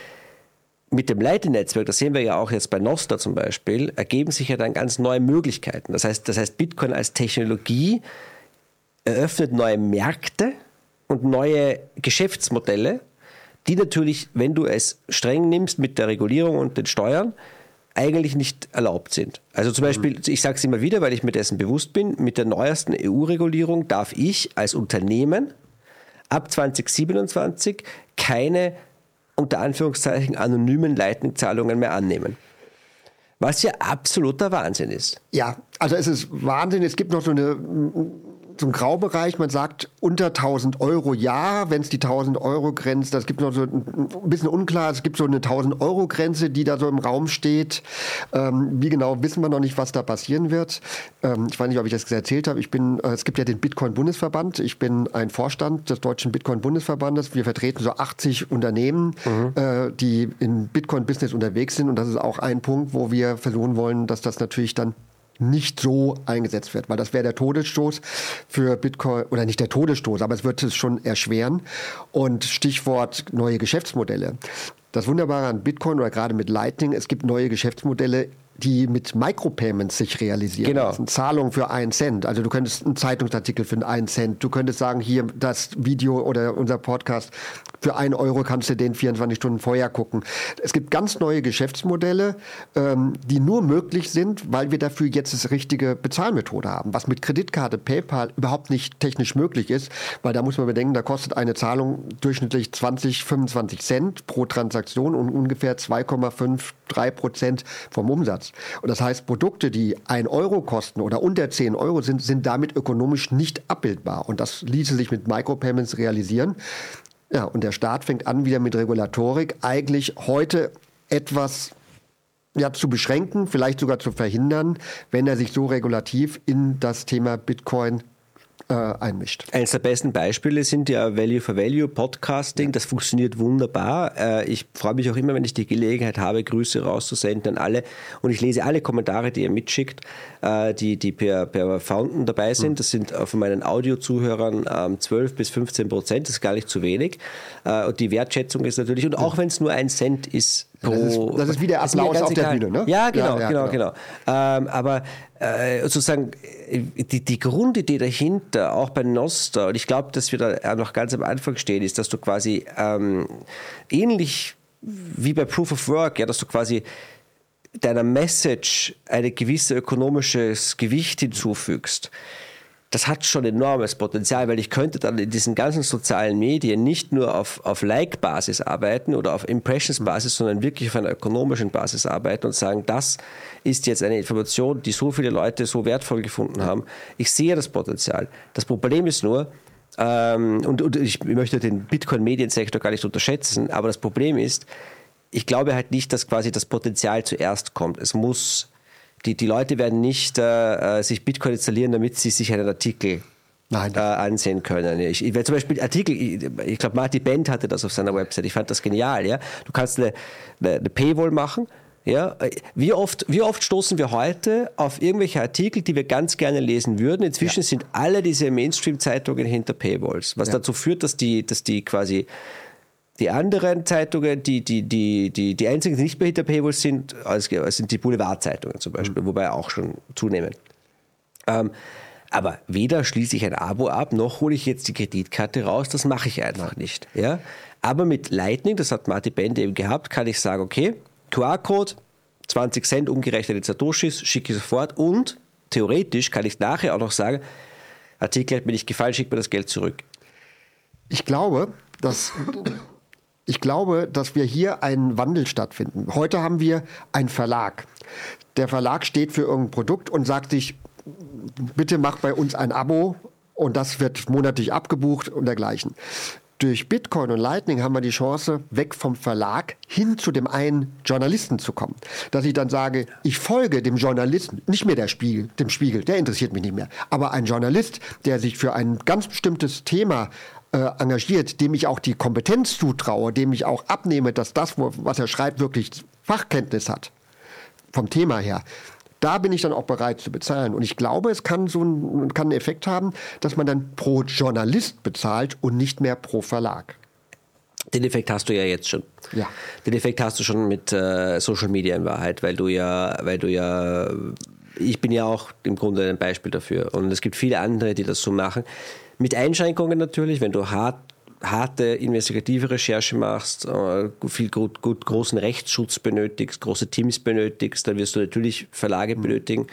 mit dem Lightning-Netzwerk, das sehen wir ja auch jetzt bei Nostr zum Beispiel, ergeben sich ja dann ganz neue Möglichkeiten. Das heißt, das heißt, Bitcoin als Technologie eröffnet neue Märkte und neue Geschäftsmodelle, die natürlich, wenn du es streng nimmst mit der Regulierung und den Steuern, eigentlich nicht erlaubt sind. Also zum Beispiel, ich sage es immer wieder, weil ich mir dessen bewusst bin, mit der neuesten E U-Regulierung darf ich als Unternehmen ab zwanzig siebenundzwanzig keine, unter Anführungszeichen, anonymen Lightning-Zahlungen mehr annehmen. Was ja absoluter Wahnsinn ist.
Ja, also es ist Wahnsinn. Es gibt noch so eine... so ein Graubereich, man sagt unter tausend Euro ja, wenn es die tausend Euro Grenze, das gibt noch so ein bisschen unklar, es gibt so eine tausend Euro Grenze, die da so im Raum steht. Ähm, wie genau wissen wir noch nicht, was da passieren wird. Ähm, ich weiß nicht, ob ich das erzählt habe. Ich bin, äh, es gibt ja den Bitcoin-Bundesverband. Ich bin ein Vorstand des Deutschen Bitcoin-Bundesverbandes. Wir vertreten so achtzig Unternehmen, mhm. äh, die im Bitcoin-Business unterwegs sind. Und das ist auch ein Punkt, wo wir versuchen wollen, dass das natürlich dann nicht so eingesetzt wird, weil das wäre der Todesstoß für Bitcoin, oder nicht der Todesstoß, aber es wird es schon erschweren. Und Stichwort neue Geschäftsmodelle. Das Wunderbare an Bitcoin oder gerade mit Lightning, es gibt neue Geschäftsmodelle, die mit Micropayments sich realisieren.
Genau.
Das sind Zahlungen für einen Cent. Also du könntest einen Zeitungsartikel für einen Cent, du könntest sagen, hier das Video oder unser Podcast, für einen Euro kannst du den vierundzwanzig Stunden vorher gucken. Es gibt ganz neue Geschäftsmodelle, ähm, die nur möglich sind, weil wir dafür jetzt die richtige Bezahlmethode haben, was mit Kreditkarte, PayPal überhaupt nicht technisch möglich ist, weil da muss man bedenken, da kostet eine Zahlung durchschnittlich zwanzig, fünfundzwanzig Cent pro Transaktion und ungefähr zwei Komma fünf, drei Prozent vom Umsatz. Und das heißt, Produkte, die ein Euro kosten oder unter zehn Euro sind, sind damit ökonomisch nicht abbildbar. Und das ließe sich mit Micropayments realisieren. Ja, und der Staat fängt an, wieder mit Regulatorik eigentlich heute etwas ja, zu beschränken, vielleicht sogar zu verhindern, wenn er sich so regulativ in das Thema Bitcoin äh, einmischt.
Eines der besten Beispiele sind ja Value for Value Podcasting. Das funktioniert wunderbar. Äh, ich freue mich auch immer, wenn ich die Gelegenheit habe, Grüße rauszusenden an alle. Und ich lese alle Kommentare, die ihr mitschickt, äh, die, die per, per Fountain dabei sind. Das sind von meinen Audio-Zuhörern ähm, zwölf bis fünfzehn Prozent. Das ist gar nicht zu wenig. Äh, und die Wertschätzung ist natürlich, und auch wenn es nur ein Cent ist, pro,
das, ist, das ist wie der Applaus auf
egal.
der Bühne, ne?
Ja, genau,
ja, ja,
genau, genau. genau. Ähm, aber äh, sozusagen die, die Grundidee dahinter, auch bei Nostr, und ich glaube, dass wir da noch ganz am Anfang stehen, ist, dass du quasi ähm, ähnlich wie bei Proof of Work, ja, dass du quasi deiner Message ein gewisses ökonomisches Gewicht hinzufügst. Das hat schon enormes Potenzial, weil ich könnte dann in diesen ganzen sozialen Medien nicht nur auf, auf Like-Basis arbeiten oder auf Impressions-Basis, sondern wirklich auf einer ökonomischen Basis arbeiten und sagen, das ist jetzt eine Information, die so viele Leute so wertvoll gefunden haben. Ich sehe das Potenzial. Das Problem ist nur, ähm, und, und ich möchte den Bitcoin-Mediensektor gar nicht unterschätzen, aber das Problem ist, ich glaube halt nicht, dass quasi das Potenzial zuerst kommt. Es muss... Die, die Leute werden nicht äh, sich Bitcoin installieren, damit sie sich einen Artikel Nein. Äh, ansehen können. Ich, ich, zum Beispiel Artikel, ich, ich glaube, Marty Bent hatte das auf seiner Website. Ich fand das genial. Ja? Du kannst eine, eine, eine Paywall machen. Ja? Wie oft, wie oft stoßen wir heute auf irgendwelche Artikel, die wir ganz gerne lesen würden? Inzwischen ja. sind alle diese Mainstream-Zeitungen hinter Paywalls, was ja. dazu führt, dass die, dass die quasi die anderen Zeitungen, die, die, die, die, die einzigen, die nicht mehr hinter Paywalls sind, sind die Boulevardzeitungen zum Beispiel, mhm. wobei auch schon zunehmen. Ähm, aber weder schließe ich ein Abo ab, noch hole ich jetzt die Kreditkarte raus, das mache ich einfach Nein. nicht. Ja? Aber mit Lightning, das hat Marty Bent eben gehabt, kann ich sagen, okay, Q R-Code, zwanzig Cent umgerechnet in Satoshis, schicke ich sofort und theoretisch kann ich nachher auch noch sagen, Artikel hat mir nicht gefallen, schick mir das Geld zurück.
Ich glaube, dass... Ich glaube, dass wir hier einen Wandel stattfinden. Heute haben wir einen Verlag. Der Verlag steht für irgendein Produkt und sagt sich, bitte mach bei uns ein Abo und das wird monatlich abgebucht und dergleichen. Durch Bitcoin und Lightning haben wir die Chance, weg vom Verlag hin zu dem einen Journalisten zu kommen. Dass ich dann sage, ich folge dem Journalisten, nicht mehr der Spiegel, dem Spiegel, der interessiert mich nicht mehr, aber ein Journalist, der sich für ein ganz bestimmtes Thema äh, engagiert, dem ich auch die Kompetenz zutraue, dem ich auch abnehme, dass das, was er schreibt, wirklich Fachkenntnis hat, vom Thema her. Da bin ich dann auch bereit zu bezahlen. Und ich glaube, es kann so einen, kann einen Effekt haben, dass man dann pro Journalist bezahlt und nicht mehr pro Verlag.
Den Effekt hast du ja jetzt schon.
Ja.
Den Effekt hast du schon mit äh, Social Media in Wahrheit, weil du ja, weil du ja, ich bin ja auch im Grunde ein Beispiel dafür. Und es gibt viele andere, die das so machen. Mit Einschränkungen natürlich, wenn du hart harte investigative Recherche machst, viel gut, gut großen Rechtsschutz benötigst, große Teams benötigst, dann wirst du natürlich Verlage mhm. benötigen.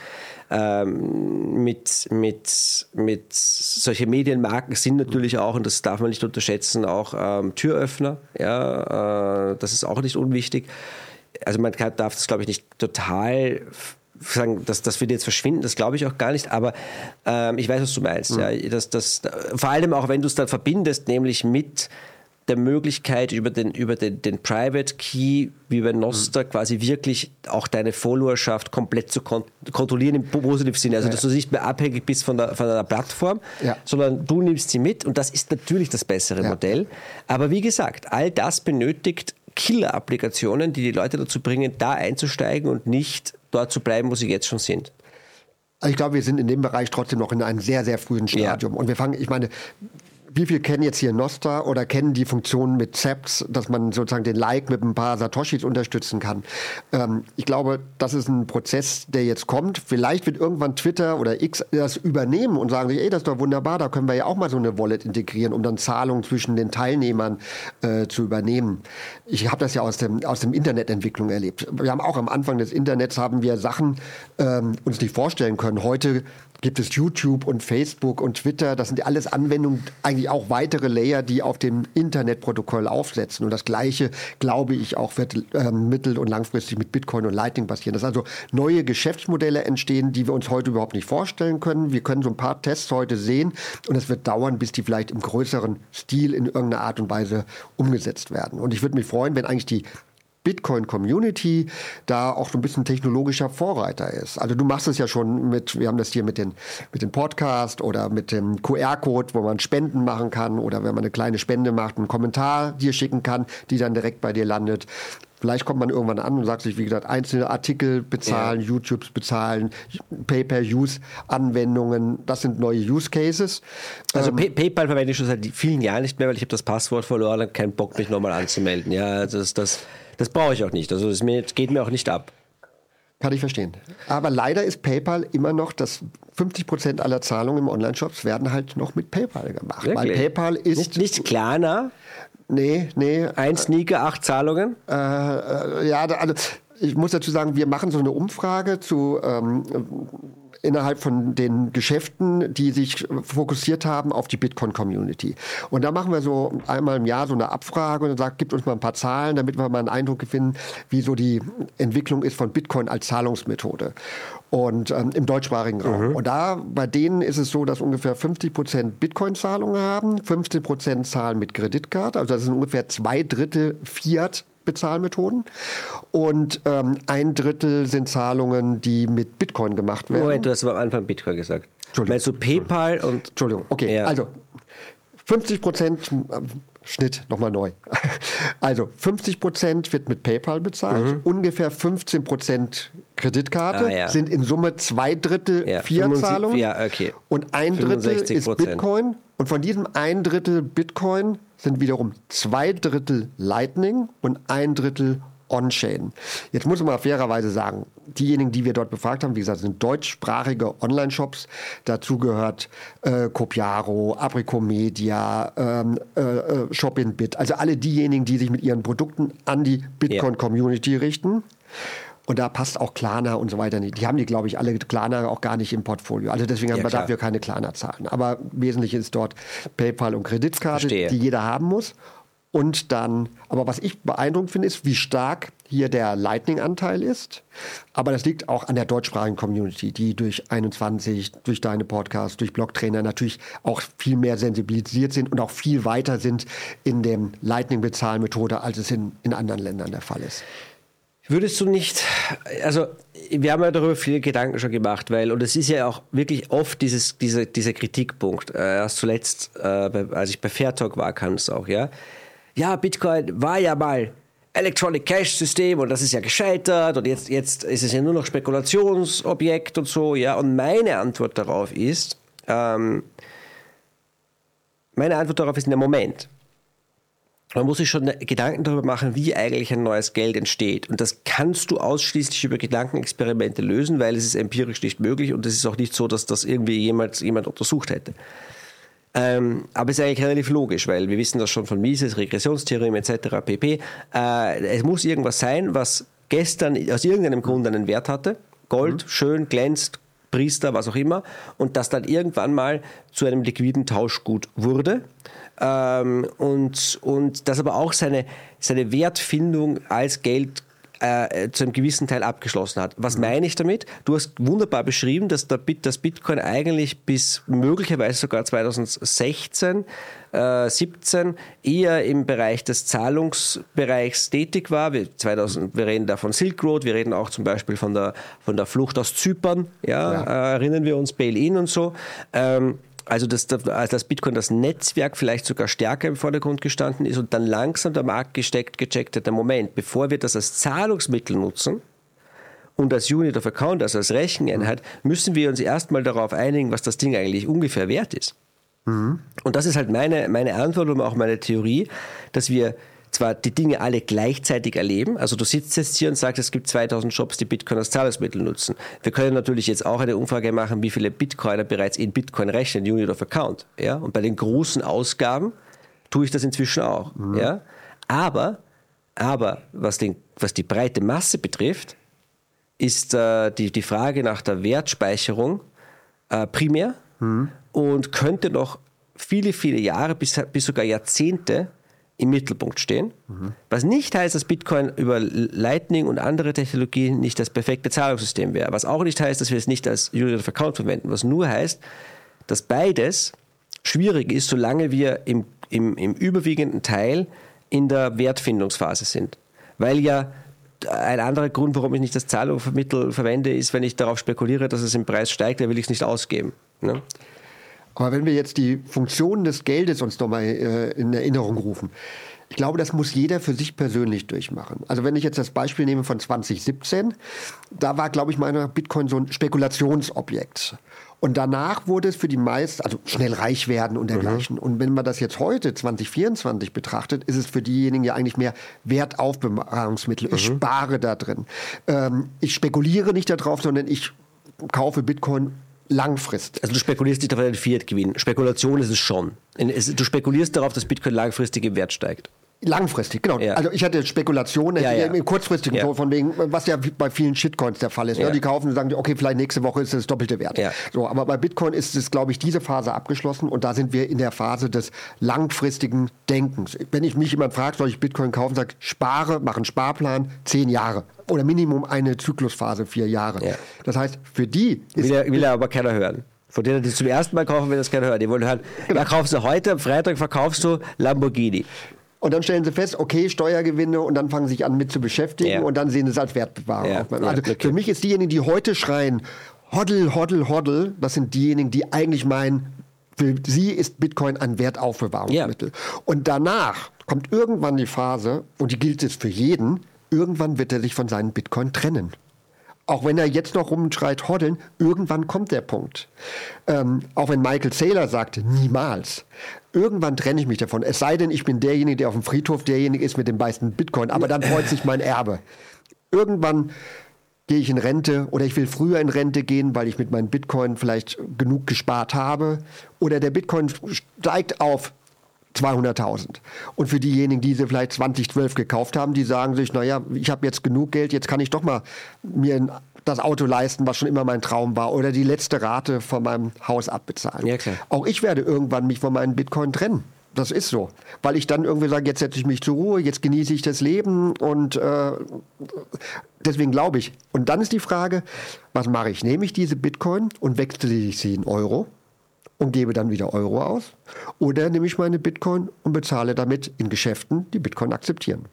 Ähm, mit, mit, mit solche Medienmarken sind natürlich auch, und das darf man nicht unterschätzen, auch ähm, Türöffner. Ja, äh, das ist auch nicht unwichtig. Also man kann, darf das, glaube ich, nicht total sagen, dass das wird jetzt verschwinden, das glaube ich auch gar nicht, aber ähm, ich weiß, was du meinst. Mhm. Ja, das, das, vor allem auch, wenn du es dann verbindest, nämlich mit der Möglichkeit, über den, über den, den Private Key, wie bei Nostr, mhm. quasi wirklich auch deine Followerschaft komplett zu kont- kontrollieren im positiven Sinne. Also, ja. dass du nicht mehr abhängig bist von, der, von einer Plattform, ja. sondern du nimmst sie mit und das ist natürlich das bessere ja. Modell. Aber wie gesagt, all das benötigt Killer-Applikationen, die die Leute dazu bringen, da einzusteigen und nicht dort zu bleiben, wo sie jetzt schon sind.
Ich glaube, wir sind in dem Bereich trotzdem noch in einem sehr, sehr frühen Stadium. Ja. Und wir fangen, ich meine, wie viele kennen jetzt hier Nostr oder kennen die Funktion mit Zaps, dass man sozusagen den Like mit ein paar Satoshis unterstützen kann? Ähm, ich glaube, das ist ein Prozess, der jetzt kommt. Vielleicht wird irgendwann Twitter oder X das übernehmen und sagen sich, ey, das ist doch wunderbar, da können wir ja auch mal so eine Wallet integrieren, um dann Zahlungen zwischen den Teilnehmern äh, zu übernehmen. Ich habe das ja aus dem, aus dem Internetentwicklung erlebt. Wir haben auch am Anfang des Internets haben wir Sachen ähm, uns nicht vorstellen können. Heute gibt es YouTube und Facebook und Twitter. Das sind alles Anwendungen, eigentlich auch weitere Layer, die auf dem Internetprotokoll aufsetzen. Und das Gleiche, glaube ich, auch wird äh, mittel- und langfristig mit Bitcoin und Lightning passieren. Dass also neue Geschäftsmodelle entstehen, die wir uns heute überhaupt nicht vorstellen können. Wir können so ein paar Tests heute sehen und es wird dauern, bis die vielleicht im größeren Stil in irgendeiner Art und Weise umgesetzt werden. Und ich würde mich freuen, wenn eigentlich die Bitcoin-Community da auch so ein bisschen technologischer Vorreiter ist. Also du machst es ja schon mit, wir haben das hier mit den, mit dem Podcast oder mit dem Q R-Code, wo man Spenden machen kann oder wenn man eine kleine Spende macht, einen Kommentar dir schicken kann, die dann direkt bei dir landet. Vielleicht kommt man irgendwann an und sagt sich, wie gesagt, einzelne Artikel bezahlen, ja. YouTubes bezahlen, Pay-per-Use-Anwendungen, das sind neue Use-Cases.
Also
ähm,
Pay- PayPal verwende ich schon seit vielen Jahren nicht mehr, weil ich habe das Passwort verloren und keinen Bock, mich nochmal anzumelden. Ja, das, das, das brauche ich auch nicht. Also das geht mir auch nicht ab.
Kann ich verstehen. Aber leider ist PayPal immer noch, dass fünfzig Prozent aller Zahlungen im Online-Shops werden halt noch mit PayPal gemacht.
Wirklich?
Weil PayPal ist...
Nicht, nicht Klarna?
Nee, nee.
Ein Sneaker, acht Zahlungen?
Äh, äh, ja, da, also ich muss dazu sagen, wir machen so eine Umfrage zu ähm, innerhalb von den Geschäften, die sich fokussiert haben auf die Bitcoin-Community. Und da machen wir so einmal im Jahr so eine Abfrage und sagt, gibt uns mal ein paar Zahlen, damit wir mal einen Eindruck gewinnen, wie so die Entwicklung ist von Bitcoin als Zahlungsmethode. Und ähm, im deutschsprachigen Raum. Mhm. Und da, bei denen ist es so, dass ungefähr fünfzig Prozent Bitcoin-Zahlungen haben, fünfzehn Prozent zahlen mit Kreditkarte, also das sind ungefähr zwei Drittel Fiat Bezahlmethoden und ähm, ein Drittel sind Zahlungen, die mit Bitcoin gemacht werden.
Moment, du hast aber am Anfang Bitcoin gesagt. Meinst du PayPal und...
Entschuldigung, okay,
ja.
Also fünfzig Prozent Schnitt, nochmal neu. Also fünfzig Prozent wird mit PayPal bezahlt, mhm. ungefähr fünfzehn Prozent Kreditkarte,
ah, ja.
sind in Summe zwei Drittel
ja,
Fiat-Zahlungen
ja, okay.
und ein Drittel ist Bitcoin. Und von diesem ein Drittel Bitcoin sind wiederum zwei Drittel Lightning und ein Drittel On-Chain. Jetzt muss man fairerweise sagen, diejenigen, die wir dort befragt haben, wie gesagt, sind deutschsprachige Online-Shops. Dazu gehört äh, Copiaro, Abricomedia, ähm, äh, Shopinbit. Also alle diejenigen, die sich mit ihren Produkten an die Bitcoin-Community richten. Und da passt auch Klarna und so weiter nicht. Die haben die, glaube ich, alle Klarna auch gar nicht im Portfolio. Also deswegen haben ja, wir klar. dafür keine Klarna-Zahlen. Aber wesentlich ist dort PayPal und Kreditkarte, Verstehe. die jeder haben muss. Und dann, aber was ich beeindruckend finde, ist, wie stark hier der Lightning-Anteil ist. Aber das liegt auch an der deutschsprachigen Community, die durch einundzwanzig, durch deine Podcasts, durch Blocktrainer natürlich auch viel mehr sensibilisiert sind und auch viel weiter sind in der Lightning-Bezahlmethode, als es in, in anderen Ländern der Fall ist.
Würdest du nicht, also wir haben ja darüber viele Gedanken schon gemacht, weil, und es ist ja auch wirklich oft dieses, dieser, dieser Kritikpunkt, äh, erst zuletzt, äh, bei, als ich bei Fairtalk war, kam es auch, ja, ja, Bitcoin war ja mal Electronic Cash System und das ist ja gescheitert und jetzt, jetzt ist es ja nur noch Spekulationsobjekt und so, ja, und meine Antwort darauf ist, ähm, meine Antwort darauf ist in der Moment. Man muss sich schon Gedanken darüber machen, wie eigentlich ein neues Geld entsteht. Und das kannst du ausschließlich über Gedankenexperimente lösen, weil es ist empirisch nicht möglich und es ist auch nicht so, dass das irgendwie jemals jemand untersucht hätte. Ähm, aber es ist eigentlich relativ logisch, weil wir wissen das schon von Mises, Regressionstheorem et cetera pp. Äh, es muss irgendwas sein, was gestern aus irgendeinem Grund einen Wert hatte. Gold, mhm. schön, glänzt, Priester, was auch immer. Und das dann irgendwann mal zu einem liquiden Tauschgut wurde. Ähm, und, und das aber auch seine, seine Wertfindung als Geld äh, zu einem gewissen Teil abgeschlossen hat. Was mhm. meine ich damit? Du hast wunderbar beschrieben, dass der Bit, das Bitcoin eigentlich bis möglicherweise sogar zwanzig sechzehn, äh, siebzehn eher im Bereich des Zahlungsbereichs tätig war. Wir, zweitausend, wir reden da von Silk Road, wir reden auch zum Beispiel von der, von der Flucht aus Zypern, ja, ja. Äh, erinnern wir uns, Bail-in und so. Ähm, Also dass das Bitcoin, das Netzwerk vielleicht sogar stärker im Vordergrund gestanden ist und dann langsam der Markt gesteckt, gecheckt hat, der Moment, bevor wir das als Zahlungsmittel nutzen und als Unit of Account, also als Recheneinheit, müssen wir uns erstmal darauf einigen, was das Ding eigentlich ungefähr wert ist. Mhm. Und das ist halt meine, meine Antwort und auch meine Theorie, dass wir zwar die Dinge alle gleichzeitig erleben, also du sitzt jetzt hier und sagst, es gibt zweitausend Shops, die Bitcoin als Zahlungsmittel nutzen. Wir können natürlich jetzt auch eine Umfrage machen, wie viele Bitcoiner bereits in Bitcoin rechnen, Unit of Account. Ja? Und bei den großen Ausgaben tue ich das inzwischen auch. Mhm. Ja? Aber, aber was, den, was die breite Masse betrifft, ist äh, die, die Frage nach der Wertspeicherung äh, primär mhm. und könnte noch viele, viele Jahre bis, bis sogar Jahrzehnte im Mittelpunkt stehen. Mhm. Was nicht heißt, dass Bitcoin über Lightning und andere Technologien nicht das perfekte Zahlungssystem wäre. Was auch nicht heißt, dass wir es nicht als Unit of Account verwenden. Was nur heißt, dass beides schwierig ist, solange wir im, im, im überwiegenden Teil in der Wertfindungsphase sind. weil ja ein anderer Grund, warum ich nicht das Zahlungsmittel verwende, ist, wenn ich darauf spekuliere, dass es im Preis steigt, dann will ich es nicht ausgeben. Ne?
Aber wenn wir jetzt die Funktion des Geldes uns nochmal äh, in Erinnerung rufen, ich glaube, das muss jeder für sich persönlich durchmachen. Also wenn ich jetzt das Beispiel nehme von zwanzig siebzehn, da war, glaube ich, meiner Bitcoin so ein Spekulationsobjekt. Und danach wurde es für die meisten, also schnell reich werden und dergleichen. Mhm. Und wenn man das jetzt heute, zwanzig vierundzwanzig, betrachtet, ist es für diejenigen ja eigentlich mehr Wertaufbewahrungsmittel. Mhm. Ich spare da drin. Ähm, ich spekuliere nicht darauf, sondern ich kaufe Bitcoin langfristig.
Also du spekulierst nicht auf einen Fiat-Gewinn. Spekulation ist es schon. Du spekulierst darauf, dass Bitcoin langfristig im Wert steigt.
Langfristig, genau.
Ja.
Also ich hatte Spekulationen,
ja, ja.
im kurzfristigen,
ja.
so von wegen, was ja bei vielen Shitcoins der Fall ist. Ja. Ne? Die kaufen und sagen, okay, vielleicht nächste Woche ist es das doppelte Wert.
Ja.
So, aber bei Bitcoin ist es, glaube ich, diese Phase abgeschlossen und da sind wir in der Phase des langfristigen Denkens. Wenn ich mich jemand fragt, soll ich Bitcoin kaufen, sage ich, spare, mache einen Sparplan, zehn Jahre. Oder Minimum eine Zyklusphase, vier Jahre. Ja. Das heißt, für die ist...
Will er, will er aber keiner hören. Von denen, die zum ersten Mal kaufen, will das keiner hören. Die wollen hören, genau. Ja, kaufst du heute, am Freitag verkaufst du Lamborghini.
Und dann stellen sie fest, okay, Steuergewinne und dann fangen sie sich an mit zu beschäftigen ja. und dann sehen sie es als Wertbewahrung. Ja. Also ja, okay. Für mich ist diejenigen, die heute schreien, hodl, hodl, hodl, das sind diejenigen, die eigentlich meinen, für sie ist Bitcoin ein Wertaufbewahrungsmittel. Ja. Und danach kommt irgendwann die Phase, und die gilt es für jeden, irgendwann wird er sich von seinen Bitcoin trennen. Auch wenn er jetzt noch rumschreit, hoddeln, irgendwann kommt der Punkt. Ähm, auch wenn Michael Saylor sagte, niemals. Irgendwann trenne ich mich davon. Es sei denn, ich bin derjenige, der auf dem Friedhof derjenige ist mit dem meisten Bitcoin. Aber dann freut sich mein Erbe. Irgendwann gehe ich in Rente oder ich will früher in Rente gehen, weil ich mit meinen Bitcoin vielleicht genug gespart habe. Oder der Bitcoin steigt auf zweihunderttausend. Und für diejenigen, die sie vielleicht zwanzig zwölf gekauft haben, die sagen sich, naja, ich habe jetzt genug Geld, jetzt kann ich doch mal mir das Auto leisten, was schon immer mein Traum war, oder die letzte Rate von meinem Haus abbezahlen.
Ja, klar.
Auch ich werde irgendwann mich von meinen Bitcoin trennen. Das ist so. Weil ich dann irgendwie sage, jetzt setze ich mich zur Ruhe, jetzt genieße ich das Leben und äh, deswegen glaube ich. Und dann ist die Frage, was mache ich? Nehme ich diese Bitcoin und wechsle ich sie in Euro und gebe dann wieder Euro aus? Oder nehme ich meine Bitcoin und bezahle damit in Geschäften, die Bitcoin akzeptieren?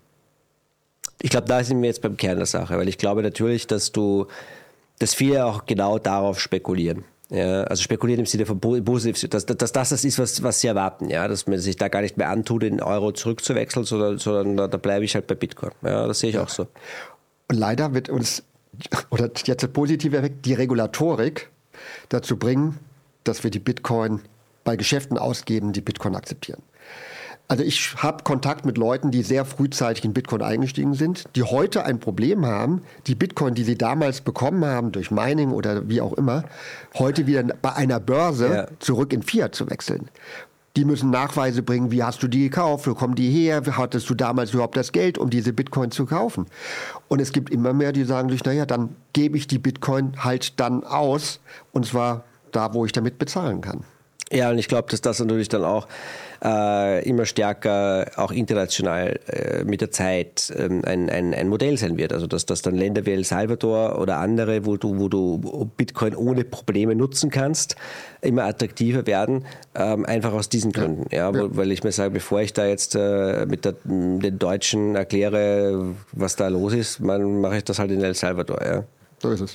Ich glaube, da sind wir jetzt beim Kern der Sache, weil ich glaube natürlich, dass du, dass viele auch genau darauf spekulieren. Ja, also spekulieren im Sinne von positiv, dass, dass, dass das das ist, was, was sie erwarten, ja, dass man sich da gar nicht mehr antut, in Euro zurückzuwechseln, sondern, sondern da, da bleibe ich halt bei Bitcoin. Ja, das sehe ich ja. auch so.
Und leider wird uns, oder jetzt der positive Effekt, die Regulatorik dazu bringen, dass wir die Bitcoin bei Geschäften ausgeben, die Bitcoin akzeptieren. Also ich habe Kontakt mit Leuten, die sehr frühzeitig in Bitcoin eingestiegen sind, die heute ein Problem haben, die Bitcoin, die sie damals bekommen haben durch Mining oder wie auch immer, heute wieder bei einer Börse ja. zurück in Fiat zu wechseln. Die müssen Nachweise bringen, wie hast du die gekauft, wo kommen die her, hattest du damals überhaupt das Geld, um diese Bitcoin zu kaufen? Und es gibt immer mehr, die sagen sich, naja, dann gebe ich die Bitcoin halt dann aus, und zwar da, wo ich damit bezahlen kann.
Ja, und ich glaube, dass das natürlich dann auch äh, immer stärker auch international äh, mit der Zeit ähm, ein, ein, ein Modell sein wird. Also dass, dass dann Länder wie El Salvador oder andere, wo du, wo du Bitcoin ohne Probleme nutzen kannst, immer attraktiver werden, ähm, einfach aus diesen Gründen. Ja, ja, wo, weil ich mir sage, bevor ich da jetzt äh, mit der, den Deutschen erkläre, was da los ist, man, mache ich das halt in El Salvador. Ja.
So ist es.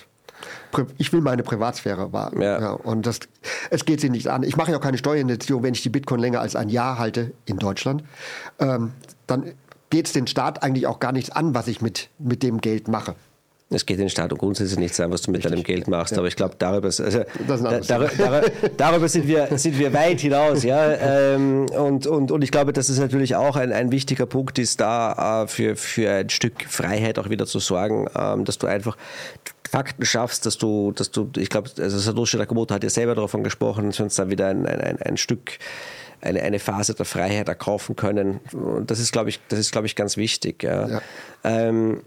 Ich will meine Privatsphäre wahren. Ja. Ja, und das, es geht sie nicht an. Ich mache ja auch keine Steuerhinterziehung, wenn ich die Bitcoin länger als ein Jahr halte in Deutschland. Ähm, dann geht es den Staat eigentlich auch gar nichts an, was ich mit, mit dem Geld mache.
Es geht den Staat und grundsätzlich nichts an, was du mit Richtig. deinem Geld machst. Ja. Aber ich glaube, darüber, also, da, darüber, darüber sind, wir, sind wir weit hinaus. Ja? Ähm, und, und, und ich glaube, dass es natürlich auch ein, ein wichtiger Punkt ist, da äh, für, für ein Stück Freiheit auch wieder zu sorgen, ähm, dass du einfach Fakten schaffst, dass du, dass du, ich glaube, also Satoshi Nakamoto hat ja selber davon gesprochen, dass wir uns da wieder ein, ein, ein Stück, eine, eine Phase der Freiheit erkaufen können. Und das ist, glaube ich, das ist, glaube ich, ganz wichtig. Ja. Ja. Ähm,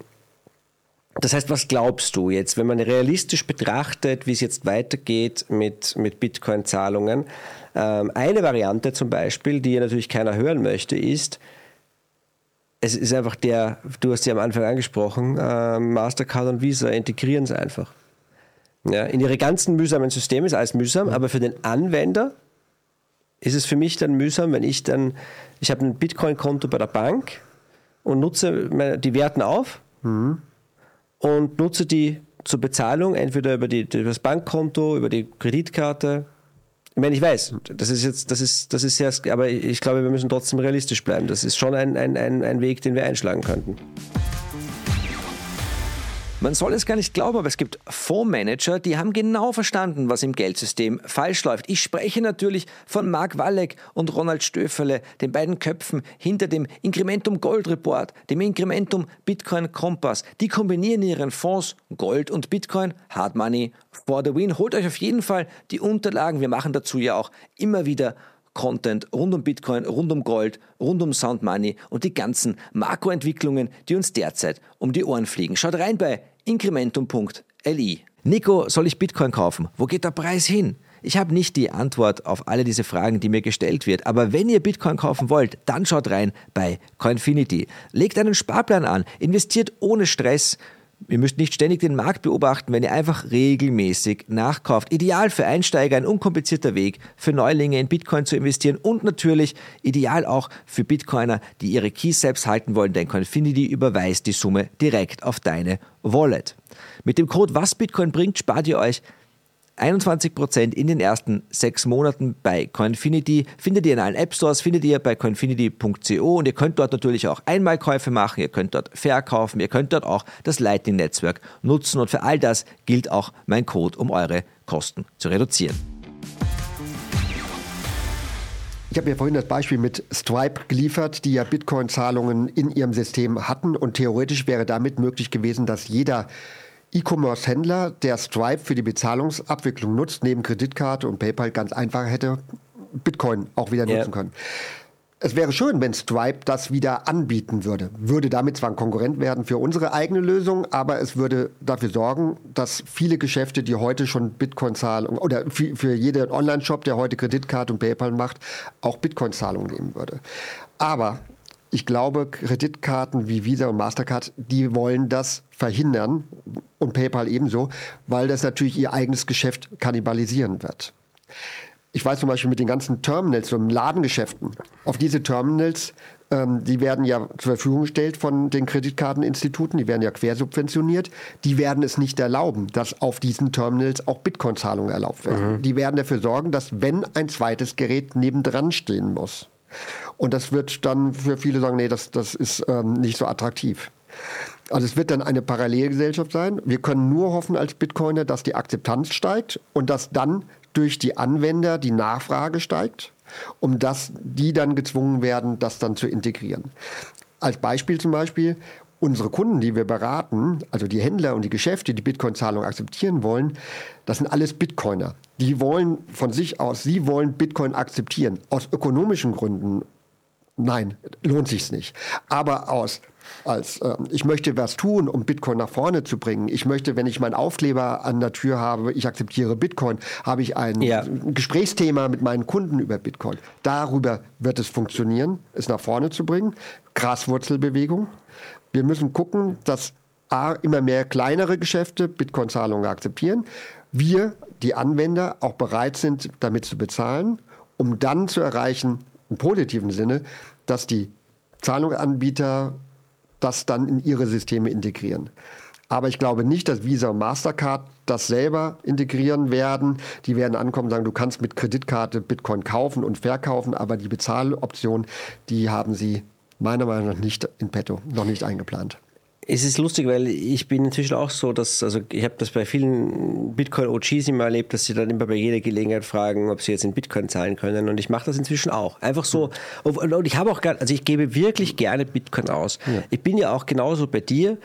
das heißt, was glaubst du jetzt, wenn man realistisch betrachtet, wie es jetzt weitergeht mit, mit Bitcoin-Zahlungen? Ähm, eine Variante zum Beispiel, die ja natürlich keiner hören möchte, ist, es ist einfach der, du hast ja am Anfang angesprochen, äh, Mastercard und Visa integrieren es einfach. Ja, in ihre ganzen mühsamen Systeme ist alles mühsam, aber für den Anwender ist es für mich dann mühsam, wenn ich dann, ich habe ein Bitcoin-Konto bei der Bank und nutze meine, die Werten auf mhm. und nutze die zur Bezahlung, entweder über, die, über das Bankkonto, über die Kreditkarte. Ich meine, ich weiß, das ist jetzt, das ist, das ist sehr, aber ich glaube, wir müssen trotzdem realistisch bleiben. Das ist schon ein, ein, ein, ein Weg, den wir einschlagen könnten.
Man soll es gar nicht glauben, aber es gibt Fondsmanager, die haben genau verstanden, was im Geldsystem falsch läuft. Ich spreche natürlich von Mark Walleck und Ronald Stöferle, den beiden Köpfen hinter dem Incrementum Gold Report, dem Incrementum Bitcoin Kompass. Die kombinieren in ihren Fonds Gold und Bitcoin, Hard Money for the win. Holt euch auf jeden Fall die Unterlagen. Wir machen dazu ja auch immer wieder Content rund um Bitcoin, rund um Gold, rund um Sound Money und die ganzen Makroentwicklungen, die uns derzeit um die Ohren fliegen. Schaut rein bei incrementum punkt l i. Nico, soll ich Bitcoin kaufen? Wo geht der Preis hin? Ich habe nicht die Antwort auf alle diese Fragen, die mir gestellt wird, aber wenn ihr Bitcoin kaufen wollt, dann schaut rein bei Coinfinity. Legt einen Sparplan an, investiert ohne Stress. Ihr müsst nicht ständig den Markt beobachten, wenn ihr einfach regelmäßig nachkauft. Ideal für Einsteiger, ein unkomplizierter Weg für Neulinge in Bitcoin zu investieren und natürlich ideal auch für Bitcoiner, die ihre Keys selbst halten wollen, denn Coinfinity überweist die Summe direkt auf deine Wallet. Mit dem Code Was Bitcoin bringt, spart ihr euch einundzwanzig Prozent in den ersten sechs Monaten bei Coinfinity. Findet ihr in allen App Stores, findet ihr bei coinfinity punkt co und ihr könnt dort natürlich auch Einmalkäufe machen, ihr könnt dort verkaufen, ihr könnt dort auch das Lightning-Netzwerk nutzen und für all das gilt auch mein Code, um eure Kosten zu reduzieren.
Ich habe ja vorhin das Beispiel mit Stripe geliefert, die ja Bitcoin-Zahlungen in ihrem System hatten und theoretisch wäre damit möglich gewesen, dass jeder E-Commerce-Händler, der Stripe für die Bezahlungsabwicklung nutzt, neben Kreditkarte und PayPal ganz einfach hätte Bitcoin auch wieder nutzen yeah. können. Es wäre schön, wenn Stripe das wieder anbieten würde. Würde damit zwar ein Konkurrent werden für unsere eigene Lösung, aber es würde dafür sorgen, dass viele Geschäfte, die heute schon Bitcoin-Zahlungen oder für, für jeden Online-Shop, der heute Kreditkarte und PayPal macht, auch Bitcoin-Zahlungen nehmen würde. Aber ich glaube, Kreditkarten wie Visa und Mastercard, die wollen das verhindern und PayPal ebenso, weil das natürlich ihr eigenes Geschäft kannibalisieren wird. Ich weiß zum Beispiel mit den ganzen Terminals, so im Ladengeschäften, auf diese Terminals, ähm, die werden ja zur Verfügung gestellt von den Kreditkarteninstituten, die werden ja quersubventioniert, die werden es nicht erlauben, dass auf diesen Terminals auch Bitcoin-Zahlungen erlaubt werden. Mhm. Die werden dafür sorgen, dass wenn ein zweites Gerät nebendran stehen muss. Und das wird dann für viele sagen, nee, das, das ist ähm, nicht so attraktiv. Also es wird dann eine Parallelgesellschaft sein. Wir können nur hoffen als Bitcoiner, dass die Akzeptanz steigt und dass dann durch die Anwender die Nachfrage steigt, um dass die dann gezwungen werden, das dann zu integrieren. Als Beispiel zum Beispiel, unsere Kunden, die wir beraten, also die Händler und die Geschäfte, die Bitcoin-Zahlung akzeptieren wollen, das sind alles Bitcoiner. Die wollen von sich aus, sie wollen Bitcoin akzeptieren. Aus ökonomischen Gründen, nein, lohnt sich's nicht. Aber aus als äh, ich möchte was tun, um Bitcoin nach vorne zu bringen. Ich möchte, wenn ich meinen Aufkleber an der Tür habe, ich akzeptiere Bitcoin, habe ich ein ja. Gesprächsthema mit meinen Kunden über Bitcoin. Darüber wird es funktionieren, es nach vorne zu bringen. Graswurzelbewegung. Wir müssen gucken, dass A, immer mehr kleinere Geschäfte Bitcoin-Zahlungen akzeptieren. Wir, die Anwender, auch bereit sind, damit zu bezahlen, um dann zu erreichen, im positiven Sinne, dass die Zahlungsanbieter das dann in ihre Systeme integrieren. Aber ich glaube nicht, dass Visa und Mastercard das selber integrieren werden. Die werden ankommen und sagen, du kannst mit Kreditkarte Bitcoin kaufen und verkaufen, aber die Bezahloption, die haben sie meiner Meinung nach nicht in petto, noch nicht eingeplant.
Es ist lustig, weil ich bin inzwischen auch so, dass, also ich habe das bei vielen Bitcoin-O Gs immer erlebt, dass sie dann immer bei jeder Gelegenheit fragen, ob sie jetzt in Bitcoin zahlen können, und ich mache das inzwischen auch. Einfach so, und ich habe auch, also ich gebe wirklich gerne Bitcoin aus. Ja. Ich bin ja auch genauso bei dir,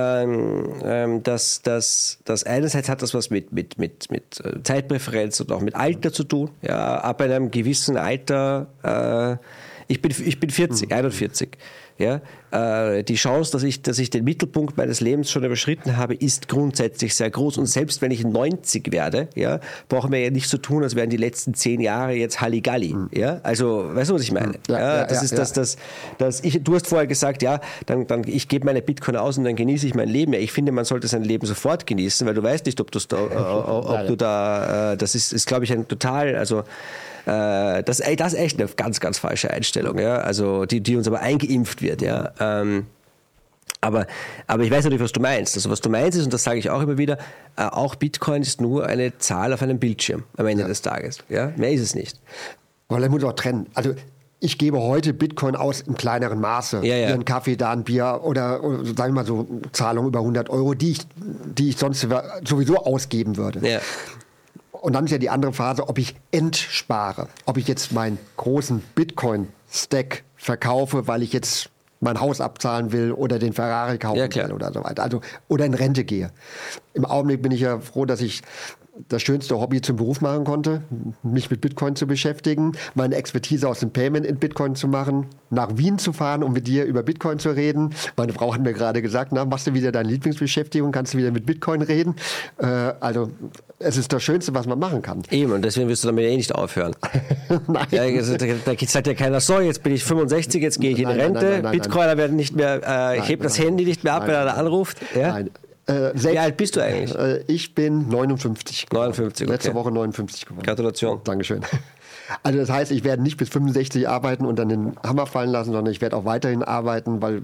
ähm, ähm, dass, dass, dass einerseits hat das was mit, mit, mit, mit Zeitpräferenz und auch mit Alter zu tun. Ja, ab einem gewissen Alter, äh, ich bin, ich bin vierzig, einundvierzig. Ja, äh, die Chance, dass ich, dass ich den Mittelpunkt meines Lebens schon überschritten habe, ist grundsätzlich sehr groß. Und selbst wenn ich neunzig werde, ja, brauchen wir ja nicht so tun, als wären die letzten zehn Jahre jetzt Halligalli. Mhm. Ja, also, weißt du, was ich meine? Ja, ja, das ja, ist ja. das, das, das ich, du hast vorher gesagt, ja, dann, dann ich gebe meine Bitcoin aus und dann genieße ich mein Leben. Ja, ich finde, man sollte sein Leben sofort genießen, weil du weißt nicht, ob, da, äh, ob ja, du da, äh, das ist, ist glaube ich, ein total, also Äh, das, ey, das ist echt eine ganz, ganz falsche Einstellung, ja. Also die, die uns aber eingeimpft wird, ja. Ähm, aber, aber ich weiß natürlich, was du meinst. Also was du meinst ist, und das sage ich auch immer wieder, äh, auch Bitcoin ist nur eine Zahl auf einem Bildschirm am Ende ja. des Tages. Ja? Mehr ist es nicht.
Aber da muss man auch trennen. Also ich gebe heute Bitcoin aus im kleineren Maße.
Ja, ja.
Hier ein Kaffee, da ein Bier oder, oder sagen wir mal so Zahlungen über hundert Euro, die ich, die ich sonst sowieso ausgeben würde.
Ja.
Und dann ist ja die andere Phase, ob ich entspare. Ob ich jetzt meinen großen Bitcoin-Stack verkaufe, weil ich jetzt mein Haus abzahlen will oder den Ferrari kaufen
ja,
will oder so weiter. Also, oder in Rente gehe. Im Augenblick bin ich ja froh, dass ich das schönste Hobby zum Beruf machen konnte, mich mit Bitcoin zu beschäftigen, meine Expertise aus dem Payment in Bitcoin zu machen, nach Wien zu fahren, um mit dir über Bitcoin zu reden. Meine Frau hat mir gerade gesagt, na, machst du wieder deine Lieblingsbeschäftigung, kannst du wieder mit Bitcoin reden. Äh, also es ist das Schönste, was man machen kann.
Eben, und deswegen wirst du damit eh nicht aufhören. Nein. Ja, da sagt ja keiner, so, jetzt bin ich fünfundsechzig, jetzt gehe ich in
nein,
Rente,
nein, nein, nein,
Bitcoiner
nein.
werden nicht mehr, äh, ich heb das Handy nicht mehr ab,
nein,
wenn einer anruft. Ja?
Nein. Äh,
Wie alt bist du eigentlich?
Äh, ich bin neunundfünfzig.
neunundfünfzig, okay.
Letzte Woche neunundfünfzig geworden.
Gratulation.
Dankeschön. Also das heißt, ich werde nicht bis fünfundsechzig arbeiten und dann den Hammer fallen lassen, sondern ich werde auch weiterhin arbeiten, weil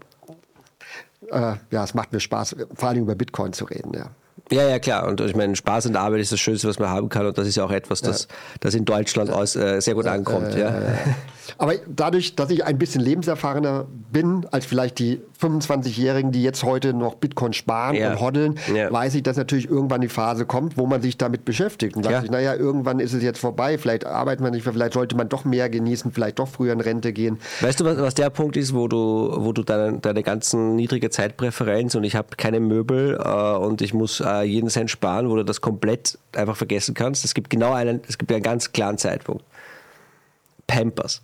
äh, ja, es macht mir Spaß, vor allem über Bitcoin zu reden, ja.
Ja, ja, klar. Und ich meine, Spaß in der Arbeit ist das Schönste, was man haben kann. Und das ist ja auch etwas, das, ja. das in Deutschland aus, äh, sehr gut ankommt. Äh, ja. Äh,
Aber dadurch, dass ich ein bisschen lebenserfahrener bin als vielleicht die fünfundzwanzigjährigen, die jetzt heute noch Bitcoin sparen
ja.
und hoddeln,
ja.
weiß ich, dass natürlich irgendwann die Phase kommt, wo man sich damit beschäftigt. Und sagt
ja.
sich, naja, irgendwann ist es jetzt vorbei, vielleicht arbeitet man nicht mehr, vielleicht sollte man doch mehr genießen, vielleicht doch früher in Rente gehen.
Weißt du, was, was der Punkt ist, wo du, wo du deine, deine ganzen niedrige Zeitpräferenz und ich habe keine Möbel äh, und ich muss äh, jeden Cent sparen, wo du das komplett einfach vergessen kannst? Es gibt genau einen, es gibt einen ganz klaren Zeitpunkt. Pampers.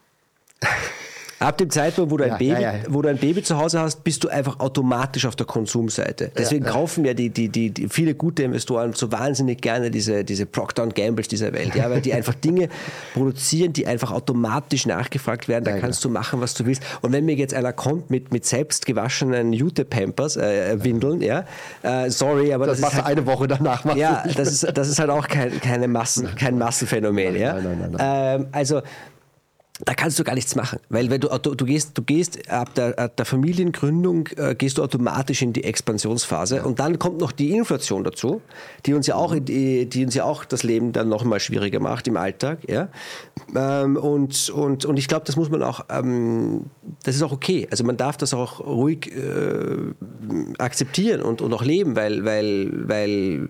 Ab dem Zeitpunkt, wo du, ein
ja,
Baby,
ja, ja.
wo du ein Baby zu Hause hast, bist du einfach automatisch auf der Konsumseite. Deswegen
ja, ja.
kaufen ja die, die, die, die viele gute Investoren so wahnsinnig gerne diese, diese Procter und Gambles dieser Welt, ja, weil die einfach Dinge produzieren, die einfach automatisch nachgefragt werden. Da
ja,
kannst
ja.
du machen, was du willst. Und wenn mir jetzt einer kommt mit, mit selbst gewaschenen Jute-Pampers, äh, Windeln, ja, äh, sorry, aber
das,
das,
das
ist
machst
halt,
du eine Woche danach.
Ja, das ist, das ist halt auch kein, keine Massen, kein Massenphänomen.
Nein,
ja?
nein, nein, nein, nein.
Ähm, also da kannst du gar nichts machen, weil wenn du, du, du gehst, du gehst ab der, ab der Familiengründung äh, gehst du automatisch in die Expansionsphase ja. und dann kommt noch die Inflation dazu, die uns ja auch, die, die uns ja auch das Leben dann noch mal schwieriger macht im Alltag, ja. Ähm, und, und, und ich glaube, das muss man auch, ähm, das ist auch okay. Also man darf das auch ruhig äh, akzeptieren und, und auch leben, weil, weil, weil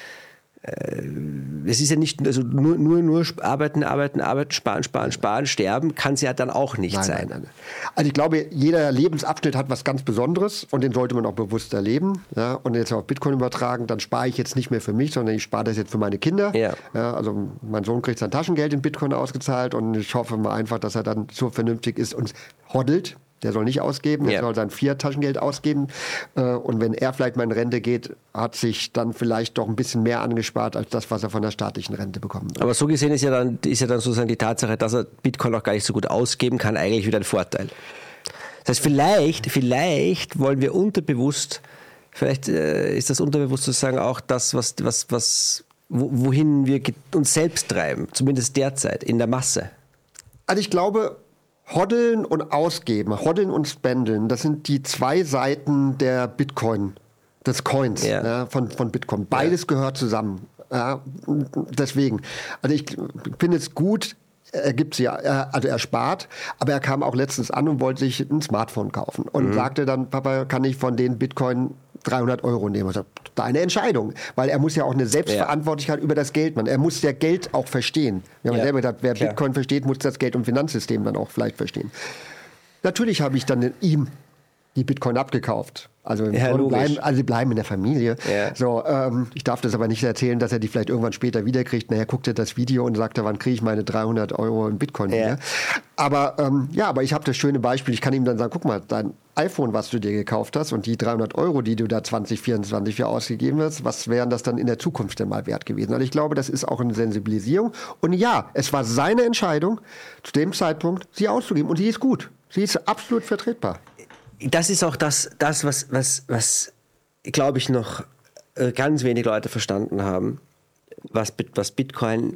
es ist ja nicht, also nur, nur, nur arbeiten, arbeiten, arbeiten, sparen, sparen, sparen, sterben kann es ja dann auch nicht
nein,
sein.
Nein, nein. Also ich glaube, jeder Lebensabschnitt hat was ganz Besonderes und den sollte man auch bewusst erleben. Ja, und jetzt auf Bitcoin übertragen, dann spare ich jetzt nicht mehr für mich, sondern ich spare das jetzt für meine Kinder.
Ja.
Ja, also mein Sohn kriegt sein Taschengeld in Bitcoin ausgezahlt und ich hoffe mal einfach, dass er dann so vernünftig ist und hoddelt. Der soll nicht ausgeben, der
ja.
soll sein Fiat-Taschengeld ausgeben. Und wenn er vielleicht mal in Rente geht, hat sich dann vielleicht doch ein bisschen mehr angespart, als das, was er von der staatlichen Rente bekommen wird.
Aber so gesehen ist ja dann, ist ja dann sozusagen die Tatsache, dass er Bitcoin auch gar nicht so gut ausgeben kann, eigentlich wieder ein Vorteil. Das heißt, vielleicht, vielleicht wollen wir unterbewusst, vielleicht äh, ist das unterbewusst sozusagen auch das, was, was, was, wohin wir uns selbst treiben, zumindest derzeit, in der Masse.
Also ich glaube, Hoddeln und Ausgeben, Hoddeln und Spendeln, das sind die zwei Seiten der Bitcoin, des Coins,
ja.
Ja, von, von Bitcoin. Beides ja. gehört zusammen. Ja, deswegen. Also ich finde es gut, er gibt sie, also er spart, aber er kam auch letztens an und wollte sich ein Smartphone kaufen und mhm. sagte dann, Papa, kann ich von den Bitcoin dreihundert Euro nehmen? Also, deine Entscheidung, weil er muss ja auch eine Selbstverantwortlichkeit ja. über das Geld machen. Er muss ja Geld auch verstehen. Wir haben ja selber gesagt, wer Klar. Bitcoin versteht, muss das Geld- und Finanzsystem dann auch vielleicht verstehen. Natürlich habe ich dann ihm die Bitcoin abgekauft. Also,
ja,
bleiben, also sie bleiben in der Familie.
Ja.
So, ähm, ich darf das aber nicht erzählen, dass er die vielleicht irgendwann später wiederkriegt. Naja, guckt er das Video und sagt, wann kriege ich meine dreihundert Euro in Bitcoin
ja.
wieder? Aber ähm, ja, aber ich habe das schöne Beispiel. Ich kann ihm dann sagen, guck mal, dein iPhone, was du dir gekauft hast und die dreihundert Euro, die du da zwanzig vierundzwanzig für ausgegeben hast, was wären das dann in der Zukunft denn mal wert gewesen? Also ich glaube, das ist auch eine Sensibilisierung. Und ja, es war seine Entscheidung, zu dem Zeitpunkt sie auszugeben. Und sie ist gut. Sie ist absolut vertretbar.
Das ist auch das, das was, was, was glaube ich, noch ganz wenig Leute verstanden haben, was, was Bitcoin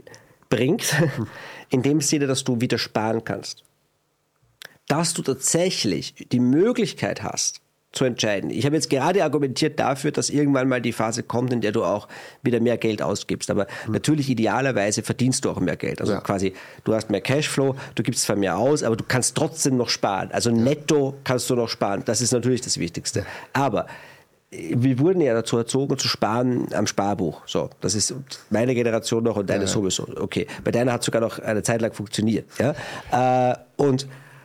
bringt, in dem Sinne, dass du wieder sparen kannst. Dass du tatsächlich die Möglichkeit hast, zu entscheiden. Ich habe jetzt gerade argumentiert dafür, dass irgendwann mal die Phase kommt, in der du auch wieder mehr Geld ausgibst. Aber mhm. natürlich idealerweise verdienst du auch mehr Geld. Also ja. quasi, du hast mehr Cashflow, du gibst zwar mehr aus, aber du kannst trotzdem noch sparen. Also netto kannst du noch sparen. Das ist natürlich das Wichtigste. Aber wir wurden ja dazu erzogen, zu sparen am Sparbuch. So, das ist meine Generation noch und deine ja. sowieso. Okay, bei deiner hat es sogar noch eine Zeit lang funktioniert. Ja? Äh, und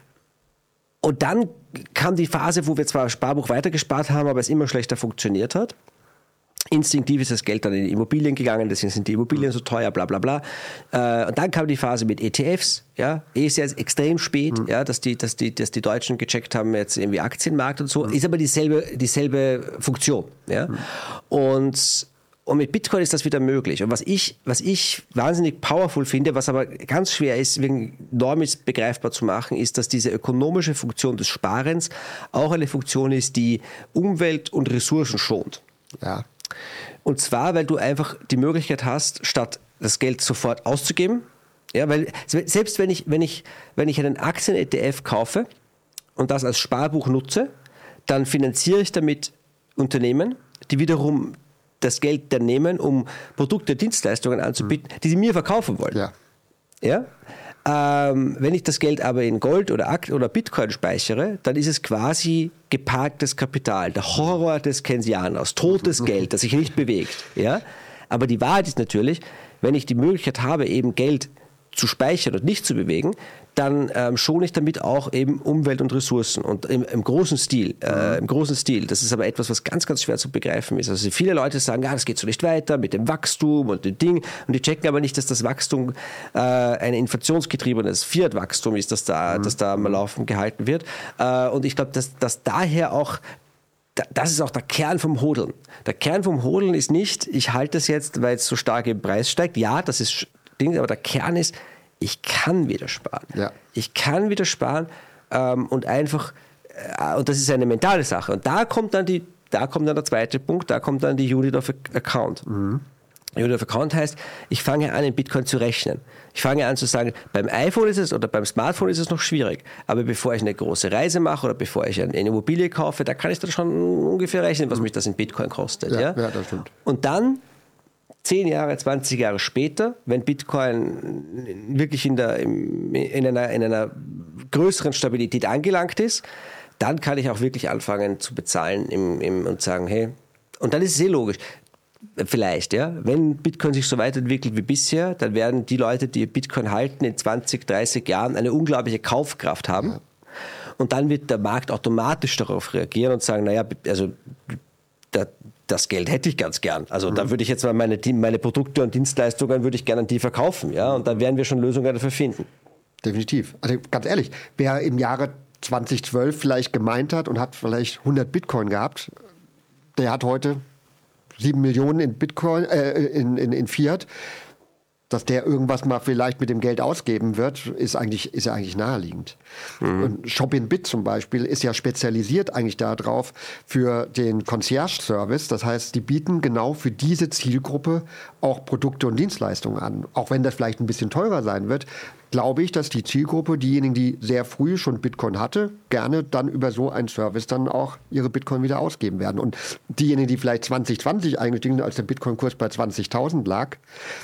Und dann kam die Phase, wo wir zwar Sparbuch weitergespart haben, aber es immer schlechter funktioniert hat. Instinktiv ist das Geld dann in die Immobilien gegangen, deswegen sind die Immobilien so teuer, bla bla bla. Äh, und dann kam die Phase mit E T Fs, ja, ist jetzt extrem spät, mhm. ja, dass die, dass die, dass die Deutschen gecheckt haben, jetzt irgendwie Aktienmarkt und so, mhm. ist aber dieselbe, dieselbe Funktion, ja. Mhm. Und Und mit Bitcoin ist das wieder möglich. Und was ich, was ich wahnsinnig powerful finde, was aber ganz schwer ist, wegen Normis begreifbar zu machen, ist, dass diese ökonomische Funktion des Sparens auch eine Funktion ist, die Umwelt und Ressourcen schont.
Ja.
Und zwar, weil du einfach die Möglichkeit hast, statt das Geld sofort auszugeben, ja, weil selbst wenn ich, wenn ich, wenn ich einen Aktien-E T F kaufe und das als Sparbuch nutze, dann finanziere ich damit Unternehmen, die wiederum das Geld dann nehmen, um Produkte, Dienstleistungen anzubieten, die sie mir verkaufen wollen.
Ja.
Ja? Ähm, wenn ich das Geld aber in Gold oder Akt oder Bitcoin speichere, dann ist es quasi geparktes Kapital. Der Horror des Keynesianers, totes Geld, das sich nicht bewegt. Ja? Aber die Wahrheit ist natürlich, wenn ich die Möglichkeit habe, eben Geld zu speichern und nicht zu bewegen, dann ähm, schone ich damit auch eben Umwelt und Ressourcen und im, im großen Stil, äh, im großen Stil. Das ist aber etwas, was ganz, ganz schwer zu begreifen ist. Also viele Leute sagen, ja, das geht so nicht weiter mit dem Wachstum und dem Ding, und die checken aber nicht, dass das Wachstum äh, ein inflationsgetriebenes Fiat-Wachstum ist, das da, mhm. das da am Laufen gehalten wird. Äh, und ich glaube, dass, dass daher auch das ist auch der Kern vom Hodeln. Der Kern vom Hodeln ist nicht, ich halte es jetzt, weil es so stark im Preis steigt. Ja, das ist Ding, aber der Kern ist, ich kann wieder sparen. Ja. Ich kann wieder sparen ähm, und einfach, äh, und das ist eine mentale Sache. Und da kommt dann die, da kommt dann der zweite Punkt, da kommt dann die Unit of Account. Mhm. Unit of Account heißt, ich fange an, in Bitcoin zu rechnen. Ich fange an zu sagen, beim iPhone ist es oder beim Smartphone ist es noch schwierig. Aber bevor ich eine große Reise mache oder bevor ich eine Immobilie kaufe, da kann ich dann schon ungefähr rechnen, was mich das in Bitcoin kostet. Ja, ja?
Ja, das stimmt.
Und dann zehn Jahre, zwanzig Jahre später, wenn Bitcoin wirklich in, der, in, einer, in einer größeren Stabilität angelangt ist, dann kann ich auch wirklich anfangen zu bezahlen im, im, und sagen, hey, und dann ist es sehr logisch. Vielleicht, ja. Wenn Bitcoin sich so weiterentwickelt wie bisher, dann werden die Leute, die Bitcoin halten, in zwanzig, dreißig Jahren eine unglaubliche Kaufkraft haben. Ja. Und dann wird der Markt automatisch darauf reagieren und sagen, naja, also da, das Geld hätte ich ganz gern. Also mhm. da würde ich jetzt mal meine, meine Produkte und Dienstleistungen würde ich gerne an die verkaufen. Ja? Und dann werden wir schon Lösungen dafür finden.
Definitiv. Also ganz ehrlich, wer im Jahre zweitausendzwölf vielleicht gemeint hat und hat vielleicht hundert Bitcoin gehabt, der hat heute sieben Millionen in Bitcoin, äh, in, in, in Fiat. Dass der irgendwas mal vielleicht mit dem Geld ausgeben wird, ist eigentlich, ist ja eigentlich naheliegend. Mhm. Und Shopinbit zum Beispiel ist ja spezialisiert eigentlich darauf für den Concierge-Service. Das heißt, die bieten genau für diese Zielgruppe auch Produkte und Dienstleistungen an. Auch wenn das vielleicht ein bisschen teurer sein wird, glaube ich, dass die Zielgruppe, diejenigen, die sehr früh schon Bitcoin hatte, gerne dann über so einen Service dann auch ihre Bitcoin wieder ausgeben werden. Und diejenigen, die vielleicht zwanzig zwanzig eingestiegen sind, als der Bitcoin-Kurs bei zwanzigtausend lag,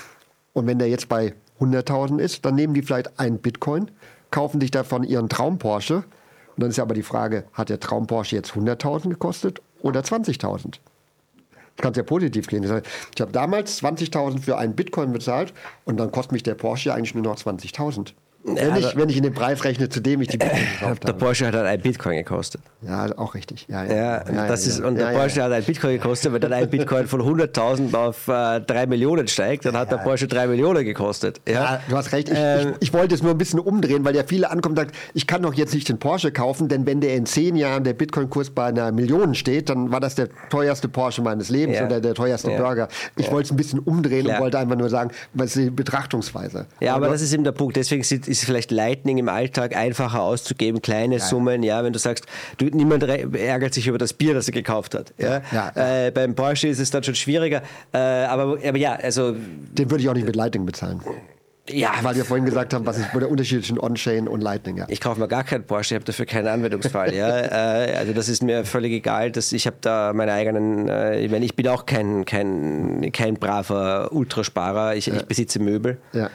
und wenn der jetzt bei hunderttausend ist, dann nehmen die vielleicht einen Bitcoin, kaufen sich davon ihren Traum-Porsche. Und dann ist ja aber die Frage, hat der Traum-Porsche jetzt hunderttausend gekostet oder zwanzigtausend? Das kann ja positiv gehen. Das heißt, ich habe damals zwanzigtausend für einen Bitcoin bezahlt und dann kostet mich der Porsche eigentlich nur noch zwanzigtausend. Wenn, also, ich, wenn ich in den Preis rechne, zu dem ich die Bitcoin gekauft habe.
Der Porsche hat halt ein Bitcoin gekostet.
Ja, auch richtig. Ja, ja.
Ja, ja, das ja, ist, ja. Und der ja, Porsche ja. hat ein Bitcoin gekostet, wenn dann ein Bitcoin von hunderttausend auf äh, drei Millionen steigt, dann hat ja. der Porsche drei Millionen gekostet. Ja,
ja du hast recht. Ich, ähm, ich, ich wollte es nur ein bisschen umdrehen, weil ja viele ankommen und sagen, ich kann doch jetzt nicht den Porsche kaufen, denn wenn der in zehn Jahren der Bitcoin-Kurs bei einer Million steht, dann war das der teuerste Porsche meines Lebens ja. oder der teuerste ja. Burger. Ich ja. wollte es ein bisschen umdrehen Klar. und wollte einfach nur sagen, was ist die Betrachtungsweise.
Ja, aber, aber das ist eben der Punkt. Deswegen ist es vielleicht Lightning im Alltag einfacher auszugeben, kleine ja, Summen, ja, wenn du sagst, du, niemand ärgert sich über das Bier, das er gekauft hat. Ja? Ja, ja. Äh, beim Porsche ist es dann schon schwieriger, äh, aber, aber ja, also...
Den würde ich auch nicht mit Lightning bezahlen.
Ja,
weil wir vorhin gesagt haben, was ist der Unterschied zwischen On-Chain und Lightning? Ja.
Ich kaufe mir gar keinen Porsche, ich habe dafür keinen Anwendungsfall. ja. äh, also das ist mir völlig egal. Dass ich habe da meine eigenen, äh, ich meine, ich bin auch kein, kein, kein braver Ultrasparer. Ich, ja. ich besitze Möbel.
Ja.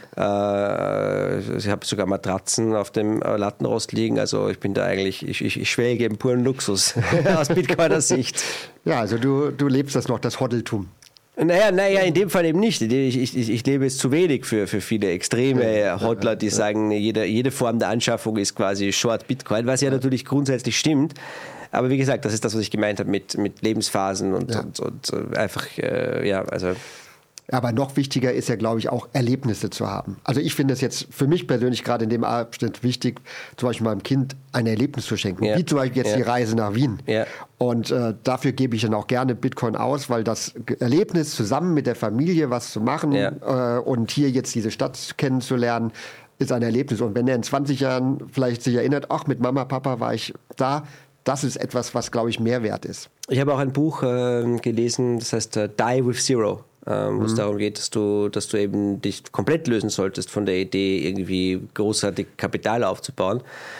Äh, ich habe sogar Matratzen auf dem Lattenrost liegen. Also ich bin da eigentlich, ich, ich, ich schwelge im puren Luxus aus Bitcoiner Sicht.
Ja, also du, du lebst das noch, das Hoddeltum.
Naja, naja, in dem Fall eben nicht. Ich, ich, ich lebe jetzt zu wenig für, für viele extreme Hodler, die sagen, jede, jede Form der Anschaffung ist quasi Short Bitcoin, was ja natürlich grundsätzlich stimmt. Aber wie gesagt, das ist das, was ich gemeint habe mit, mit Lebensphasen und, ja. und, und einfach, äh, ja, also...
Aber noch wichtiger ist ja, glaube ich, auch Erlebnisse zu haben. Also ich finde es jetzt für mich persönlich gerade in dem Abschnitt wichtig, zum Beispiel meinem Kind ein Erlebnis zu schenken, ja. wie zum Beispiel jetzt ja. die Reise nach Wien. Ja. Und äh, dafür gebe ich dann auch gerne Bitcoin aus, weil das Erlebnis, zusammen mit der Familie was zu machen ja. äh, und hier jetzt diese Stadt kennenzulernen, ist ein Erlebnis. Und wenn er in zwanzig Jahren vielleicht sich erinnert, ach, mit Mama, Papa war ich da, das ist etwas, was, glaube ich, mehr wert ist.
Ich habe auch ein Buch äh, gelesen, das heißt äh, Die with Zero. Ähm, wo mhm. es darum geht, dass du, dass du eben dich komplett lösen solltest von der Idee, irgendwie großartig Kapital aufzubauen.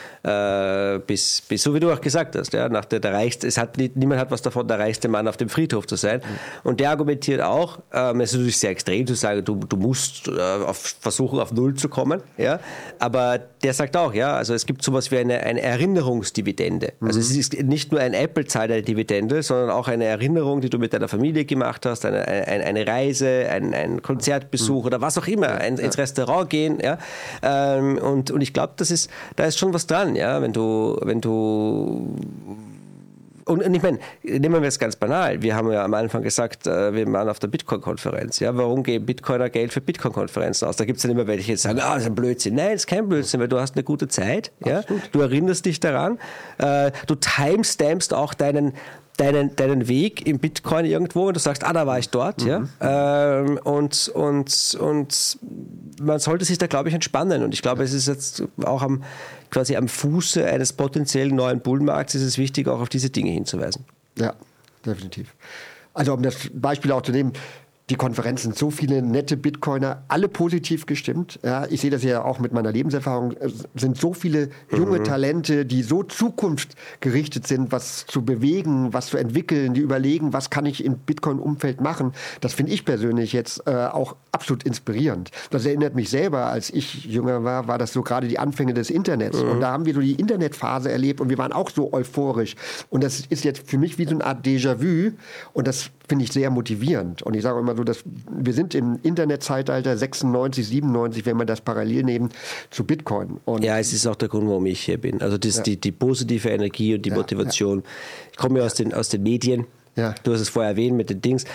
Äh, bis, bis, so wie du auch gesagt hast, ja, nach der, der reichste, es hat, niemand hat was davon, der reichste Mann auf dem Friedhof zu sein. Mhm. Und der argumentiert auch, ähm, es ist natürlich sehr extrem zu sagen, du, du musst äh, auf, versuchen, auf Null zu kommen, ja, aber der sagt auch, ja, also es gibt sowas wie eine, eine Erinnerungsdividende. Mhm. Also es ist nicht nur ein Apple zahlt eine Dividende, sondern auch eine Erinnerung, die du mit deiner Familie gemacht hast, eine, eine, eine Reise, ein, ein Konzertbesuch mhm. oder was auch immer, ein, ins Restaurant gehen, ja, ähm, und, und ich glaube, das ist, da ist schon was dran. Ja, wenn du, wenn du und, und ich meine, nehmen wir es ganz banal. Wir haben ja am Anfang gesagt, wir waren auf der Bitcoin-Konferenz. Ja, warum geben Bitcoiner Geld für Bitcoin-Konferenzen aus? Da gibt es dann immer welche, die sagen, ah, das ist ein Blödsinn. Nein, das ist kein Blödsinn, weil du hast eine gute Zeit. Ja? Du erinnerst dich daran. Du timestampst auch deinen Deinen, deinen Weg im Bitcoin irgendwo und du sagst, ah, da war ich dort. Mhm. Ja? Ähm, und, und, und man sollte sich da, glaube ich, entspannen. Und ich glaube, es ist jetzt auch am, quasi am Fuße eines potenziellen neuen Bullmarkts ist es wichtig, auch auf diese Dinge hinzuweisen.
Ja, definitiv. Also um das Beispiel auch zu nehmen, die Konferenzen, so viele nette Bitcoiner, alle positiv gestimmt. Ja, ich sehe das ja auch mit meiner Lebenserfahrung. Es sind so viele junge mhm. Talente, die so zukunftsgerichtet sind, was zu bewegen, was zu entwickeln, die überlegen, was kann ich im Bitcoin-Umfeld machen. Das finde ich persönlich jetzt äh, auch absolut inspirierend. Das erinnert mich selber, als ich jünger war, war das so gerade die Anfänge des Internets. Mhm. Und da haben wir so die Internetphase erlebt und wir waren auch so euphorisch. Und das ist jetzt für mich wie so eine Art Déjà-vu und das finde ich sehr motivierend. Und ich sage immer so, dass wir sind im Internetzeitalter sechsundneunzig, siebenundneunzig, wenn wir das parallel nehmen, zu Bitcoin. Und
ja, es ist auch der Grund, warum ich hier bin. Also das, ja. die, die positive Energie und die ja, Motivation. Ja. Ich komme ja aus den, aus den Medien. Ja. Du hast es vorher erwähnt mit den Dings.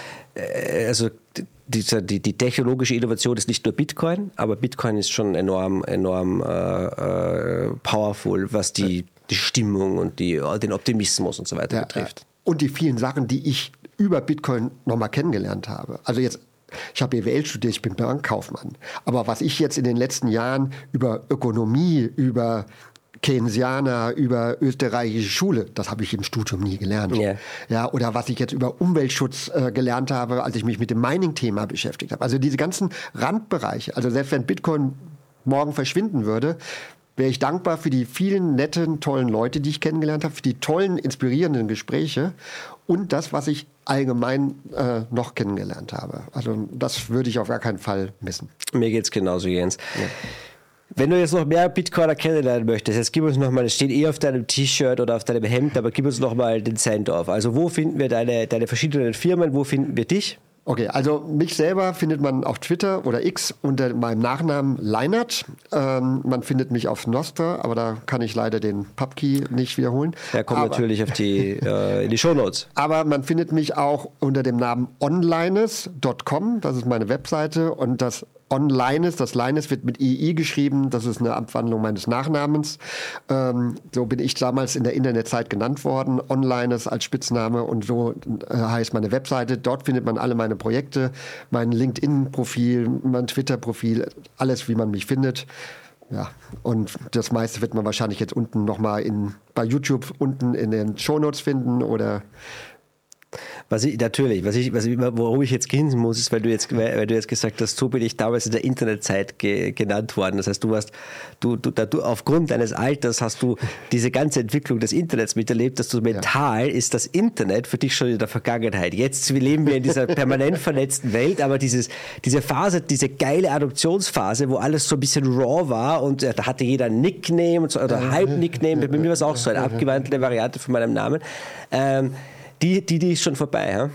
Also die, die, die technologische Innovation ist nicht nur Bitcoin, aber Bitcoin ist schon enorm, enorm äh, äh, powerful, was die, die Stimmung und die, den Optimismus und so weiter ja, betrifft.
Ja. Und die vielen Sachen, die ich über Bitcoin nochmal kennengelernt habe. Also jetzt, ich habe B W L studiert, ich bin Bankkaufmann. Aber was ich jetzt in den letzten Jahren über Ökonomie, über Keynesianer, über österreichische Schule, das habe ich im Studium nie gelernt. Yeah. Ja, oder was ich jetzt über Umweltschutz äh, gelernt habe, als ich mich mit dem Mining-Thema beschäftigt habe. Also diese ganzen Randbereiche, also selbst wenn Bitcoin morgen verschwinden würde, wäre ich dankbar für die vielen netten, tollen Leute, die ich kennengelernt habe, für die tollen, inspirierenden Gespräche und das, was ich allgemein äh, noch kennengelernt habe. Also das würde ich auf gar keinen Fall missen.
Mir geht es genauso, Jens. Ja. Wenn du jetzt noch mehr Bitcoiner kennenlernen möchtest, jetzt gib uns noch mal, das steht eh auf deinem T-Shirt oder auf deinem Hemd, aber gib uns noch mal den Cent auf. Also wo finden wir deine, deine verschiedenen Firmen, wo finden wir dich?
Okay, also mich selber findet man auf Twitter oder X unter meinem Nachnamen Leinert. Ähm, man findet mich auf Nostra, aber da kann ich leider den Pubkey nicht wiederholen.
Der kommt aber natürlich auf die, äh, in die Shownotes.
Aber man findet mich auch unter dem Namen onlines Punkt com, das ist meine Webseite und das Onlines, das Lines wird mit I I geschrieben, das ist eine Abwandlung meines Nachnamens. Ähm, so bin ich damals in der Internetzeit genannt worden, Onlines als Spitzname und so äh, heißt meine Webseite. Dort findet man alle meine Projekte, mein LinkedIn-Profil, mein Twitter-Profil, alles, wie man mich findet. Ja, und das meiste wird man wahrscheinlich jetzt unten nochmal in, bei YouTube unten in den Shownotes finden oder
Was ich, natürlich, was ich, was ich, worum ich jetzt grinsen muss, ist, weil du jetzt, weil du jetzt gesagt hast, so bin ich damals in der Internetzeit ge, genannt worden. Das heißt, du warst, du, du, da, du, aufgrund deines Alters hast du diese ganze Entwicklung des Internets miterlebt, dass du mental ja. ist das Internet für dich schon in der Vergangenheit. Jetzt leben wir in dieser permanent vernetzten Welt, aber dieses, diese Phase, diese geile Adoptionsphase, wo alles so ein bisschen raw war und äh, da hatte jeder ein Nickname und so, oder Halb-Nickname, bei mir war es auch so eine abgewandelte Variante von meinem Namen. Ähm, Die, die, die ist schon vorbei, ja?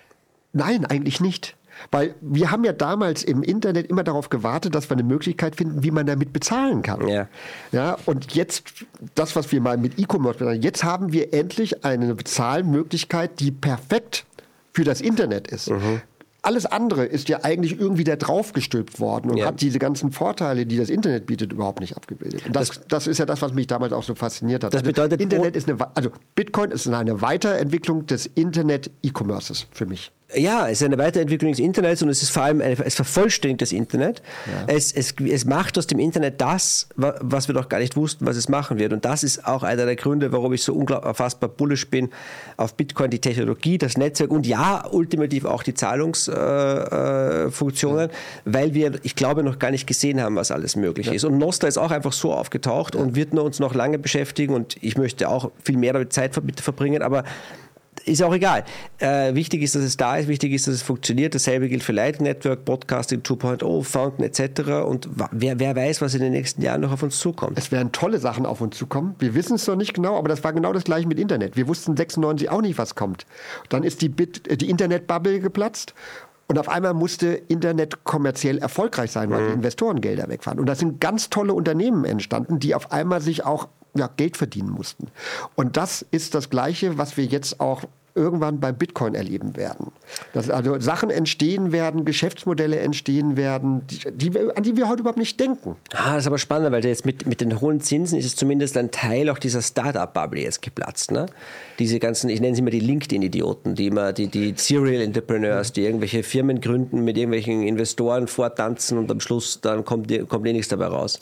Nein, eigentlich nicht. Weil wir haben ja damals im Internet immer darauf gewartet, dass wir eine Möglichkeit finden, wie man damit bezahlen kann.
Ja.
Ja, und jetzt, das, was wir mal mit E-Commerce bezahlen, jetzt haben wir endlich eine Bezahlmöglichkeit, die perfekt für das Internet ist. Mhm. Alles andere ist ja eigentlich irgendwie da draufgestülpt worden und ja. hat diese ganzen Vorteile, die das Internet bietet, überhaupt nicht abgebildet. Und das, das, das ist ja das, was mich damals auch so fasziniert hat.
Das bedeutet,
also Internet ist eine, also Bitcoin ist eine Weiterentwicklung des Internet-E-Commerces für mich.
Ja, es ist eine Weiterentwicklung des Internets und es ist vor allem, eine, es vervollständigt das Internet. Ja. Es, es, es macht aus dem Internet das, was wir doch gar nicht wussten, was es machen wird. Und das ist auch einer der Gründe, warum ich so unfassbar bullisch bin auf Bitcoin, die Technologie, das Netzwerk und ja, ultimativ auch die Zahlungsfunktionen, äh, ja. weil wir, ich glaube, noch gar nicht gesehen haben, was alles möglich ja. ist. Und Nostra ist auch einfach so aufgetaucht ja. und wird uns noch lange beschäftigen und ich möchte auch viel mehr damit Zeit verbringen, aber ist auch egal. Äh, wichtig ist, dass es da ist, wichtig ist, dass es funktioniert. Dasselbe gilt für Light Network, Podcasting zwei Punkt null, Fountain et cetera. Und wer, wer weiß, was in den nächsten Jahren noch auf uns zukommt.
Es werden tolle Sachen auf uns zukommen. Wir wissen es noch nicht genau, aber das war genau das Gleiche mit Internet. Wir wussten sechsundneunzig auch nicht, was kommt. Dann ist die, Bit, die Internetbubble geplatzt. Und auf einmal musste Internet kommerziell erfolgreich sein, weil mhm. die Investorengelder weg waren. Und da sind ganz tolle Unternehmen entstanden, die auf einmal sich auch ja, Geld verdienen mussten. Und das ist das Gleiche, was wir jetzt auch irgendwann beim Bitcoin erleben werden. Dass also Sachen entstehen werden, Geschäftsmodelle entstehen werden, die, die, an die wir heute überhaupt nicht denken.
Ah, das ist aber spannend, weil jetzt mit, mit den hohen Zinsen ist es zumindest ein Teil auch dieser Start-up-Bubble jetzt geplatzt. Ne? Diese ganzen, ich nenne sie immer die LinkedIn-Idioten, die immer die, die Serial Entrepreneurs, die irgendwelche Firmen gründen, mit irgendwelchen Investoren vortanzen und am Schluss dann kommt, kommt eh nichts dabei raus.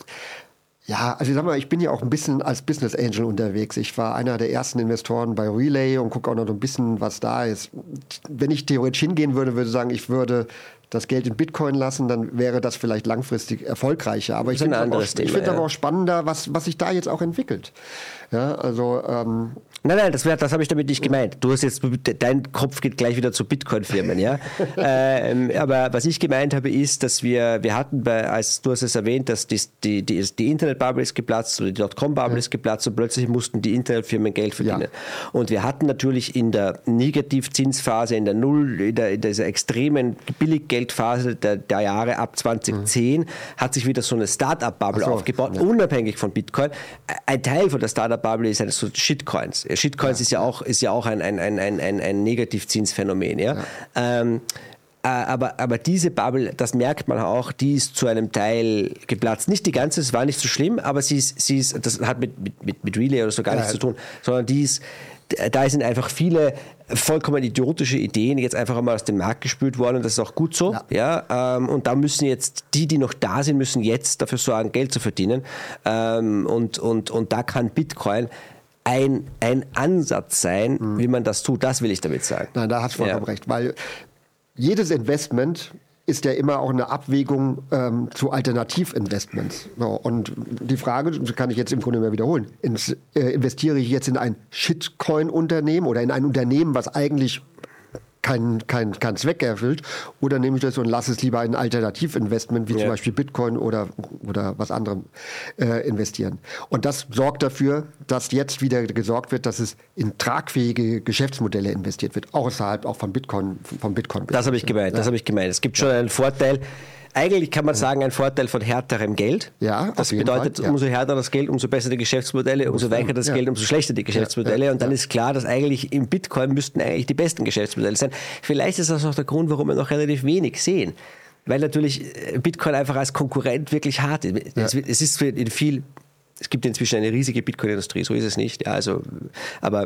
Ja, also sag mal, ich bin ja auch ein bisschen als Business Angel unterwegs. Ich war einer der ersten Investoren bei Relay und gucke auch noch ein bisschen, was da ist. Wenn ich theoretisch hingehen würde, würde ich sagen, ich würde das Geld in Bitcoin lassen, dann wäre das vielleicht langfristig erfolgreicher. Aber ich finde es ja. aber auch spannender, was, was sich da jetzt auch entwickelt. Ja, also ähm,
Nein, nein, das, das habe ich damit nicht gemeint. Du hast jetzt, dein Kopf geht gleich wieder zu Bitcoin-Firmen, ja. ähm, aber was ich gemeint habe, ist, dass wir, wir hatten bei, als du hast es erwähnt, dass die, die, die, die Internet-Bubble ist geplatzt oder die Dotcom-Bubble ja. ist geplatzt und plötzlich mussten die Internetfirmen Geld verdienen. Ja. Und wir hatten natürlich in der Negativzinsphase, in der Null, in, der, in dieser extremen Billiggeldphase der, der Jahre ab zwanzig zehn, mhm. hat sich wieder so eine Start-up-Bubble so, aufgebaut, ja. unabhängig von Bitcoin. Ein Teil von der Start-up-Bubble ist eine so Shitcoins. Shitcoins ja. ist ja auch, ist ja auch ein, ein, ein, ein, ein, ein Negativzinsphänomen. Ja? Ja. Ähm, äh, aber, aber diese Bubble, das merkt man auch, die ist zu einem Teil geplatzt. Nicht die ganze, es war nicht so schlimm, aber sie ist, sie ist, das hat mit, mit, mit Relay oder so gar ja. nichts zu tun, sondern die ist, da sind einfach viele vollkommen idiotische Ideen jetzt einfach einmal aus dem Markt gespült worden und das ist auch gut so. Ja. Ja, ähm, und da müssen jetzt die, die noch da sind, müssen jetzt dafür sorgen, Geld zu verdienen. Ähm, und, und, und da kann Bitcoin Ein, ein Ansatz sein, mhm. wie man das tut. Das will ich damit sagen.
Nein, da hast du vollkommen ja. recht. Weil jedes Investment ist ja immer auch eine Abwägung ähm, zu Alternativinvestments. So, und die Frage, das kann ich jetzt im Grunde mehr wiederholen, ins, äh, investiere ich jetzt in ein Shitcoin-Unternehmen oder in ein Unternehmen, was eigentlich keinen kein, kein Zweck erfüllt, oder nehme ich das und lasse es lieber in ein Alternativinvestment, wie ja. zum Beispiel Bitcoin oder, oder was anderem äh, investieren. Und das sorgt dafür, dass jetzt wieder gesorgt wird, dass es in tragfähige Geschäftsmodelle investiert wird, außerhalb auch von Bitcoin. Von Bitcoin
das habe ich gemeint, ja. das habe ich gemeint. Es gibt schon einen Vorteil. Eigentlich kann man sagen, ein Vorteil von härterem Geld.
Ja,
das bedeutet, Fall, ja. umso härter das Geld, umso besser die Geschäftsmodelle, umso weicher das ja. Geld, umso schlechter die Geschäftsmodelle. Ja, ja, und dann ja. ist klar, dass eigentlich im Bitcoin müssten eigentlich die besten Geschäftsmodelle sein. Vielleicht ist das auch der Grund, warum wir noch relativ wenig sehen. Weil natürlich Bitcoin einfach als Konkurrent wirklich hart ist. Ja. Es, es ist in viel, es gibt inzwischen eine riesige Bitcoin-Industrie, so ist es nicht. Ja, also, aber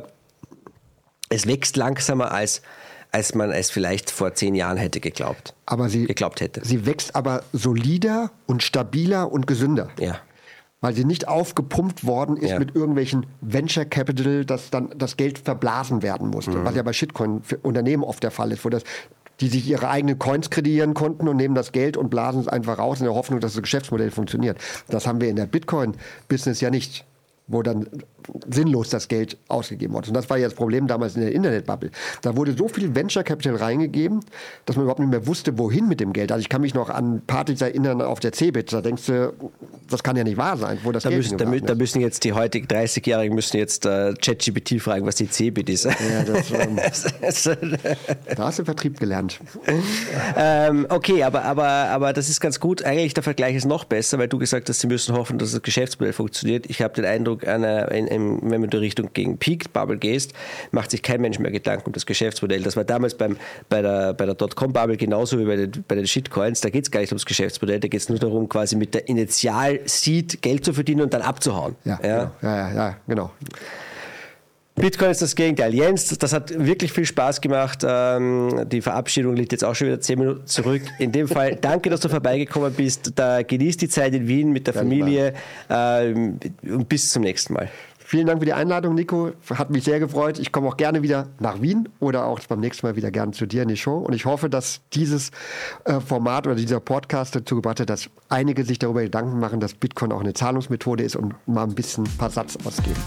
es wächst langsamer als als man es vielleicht vor zehn Jahren hätte geglaubt.
Aber sie,
geglaubt hätte.
Sie wächst aber solider und stabiler und gesünder.
Ja.
weil sie nicht aufgepumpt worden ist
Ja.
mit irgendwelchen Venture Capital, dass dann das Geld verblasen werden musste, mhm. was ja bei Shitcoin-Unternehmen oft der Fall ist, wo das die sich ihre eigenen Coins kreieren konnten und nehmen das Geld und blasen es einfach raus in der Hoffnung, dass das Geschäftsmodell funktioniert. Das haben wir in der Bitcoin-Business ja nicht, wo dann sinnlos das Geld ausgegeben wurde. Und das war ja das Problem damals in der Internetbubble. Da wurde so viel Venture Capital reingegeben, dass man überhaupt nicht mehr wusste, wohin mit dem Geld. Also ich kann mich noch an Partys erinnern auf der Cebit. Da denkst du, das kann ja nicht wahr sein, wo das
Da
Geld
müssen, da,
hingeraten
mü- da
ist.
müssen jetzt die heutigen dreißigjährigen müssen jetzt äh, ChatGPT fragen, was die Cebit ist.
Ja, das, ähm, da hast du Vertrieb gelernt.
ähm, okay, aber, aber, aber das ist ganz gut. Eigentlich der Vergleich ist noch besser, weil du gesagt hast, sie müssen hoffen, dass das Geschäftsmodell funktioniert. Ich habe den Eindruck, eine, in, in, wenn du in Richtung gegen Peak Bubble gehst, macht sich kein Mensch mehr Gedanken um das Geschäftsmodell. Das war damals beim, bei der, bei der Dotcom-Bubble genauso wie bei den, bei den Shitcoins. Da geht es gar nicht ums Geschäftsmodell, da geht es nur darum, quasi mit der Initial-Seed Geld zu verdienen und dann abzuhauen.
Ja, ja, ja, ja, ja genau.
Bitcoin ist das Gegenteil. Jens, das hat wirklich viel Spaß gemacht. Ähm, die Verabschiedung liegt jetzt auch schon wieder zehn Minuten zurück. In dem Fall, danke, dass du vorbeigekommen bist. Da genießt die Zeit in Wien mit der Familie ähm, und bis zum nächsten Mal.
Vielen Dank für die Einladung, Nico. Hat mich sehr gefreut. Ich komme auch gerne wieder nach Wien oder auch beim nächsten Mal wieder gerne zu dir in die Show. Und ich hoffe, dass dieses äh, Format oder dieser Podcast dazu gebracht hat, dass einige sich darüber Gedanken machen, dass Bitcoin auch eine Zahlungsmethode ist und mal ein bisschen ein paar Satz ausgeben.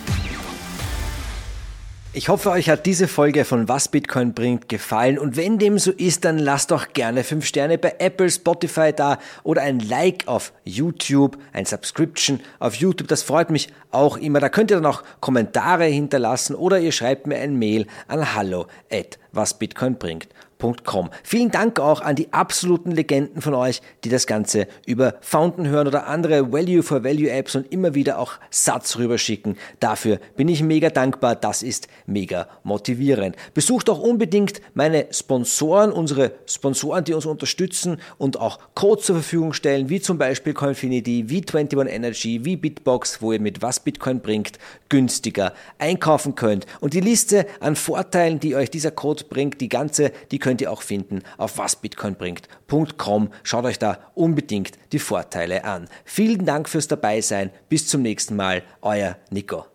Ich hoffe, euch hat diese Folge von Was Bitcoin bringt gefallen und wenn dem so ist, dann lasst doch gerne fünf Sterne bei Apple, Spotify da oder ein Like auf YouTube, ein Subscription auf YouTube, das freut mich auch immer. Da könnt ihr dann auch Kommentare hinterlassen oder ihr schreibt mir ein Mail an hallo at wasbitcoinbringt punkt com. Vielen Dank auch an die absoluten Legenden von euch, die das Ganze über Fountain hören oder andere Value-for-Value-Apps und immer wieder auch Satz rüberschicken. Dafür bin ich mega dankbar. Das ist mega motivierend. Besucht auch unbedingt meine Sponsoren, unsere Sponsoren, die uns unterstützen und auch Codes zur Verfügung stellen, wie zum Beispiel Coinfinity, wie einundzwanzig Energy, wie Bitbox, wo ihr mit Was Bitcoin bringt günstiger einkaufen könnt. Und die Liste an Vorteilen, die euch dieser Code bringt, die ganze, die könnt ihr auch finden auf wasbitcoinbringt punkt com. Schaut euch da unbedingt die Vorteile an. Vielen Dank fürs Dabeisein. Bis zum nächsten Mal. Euer Nico.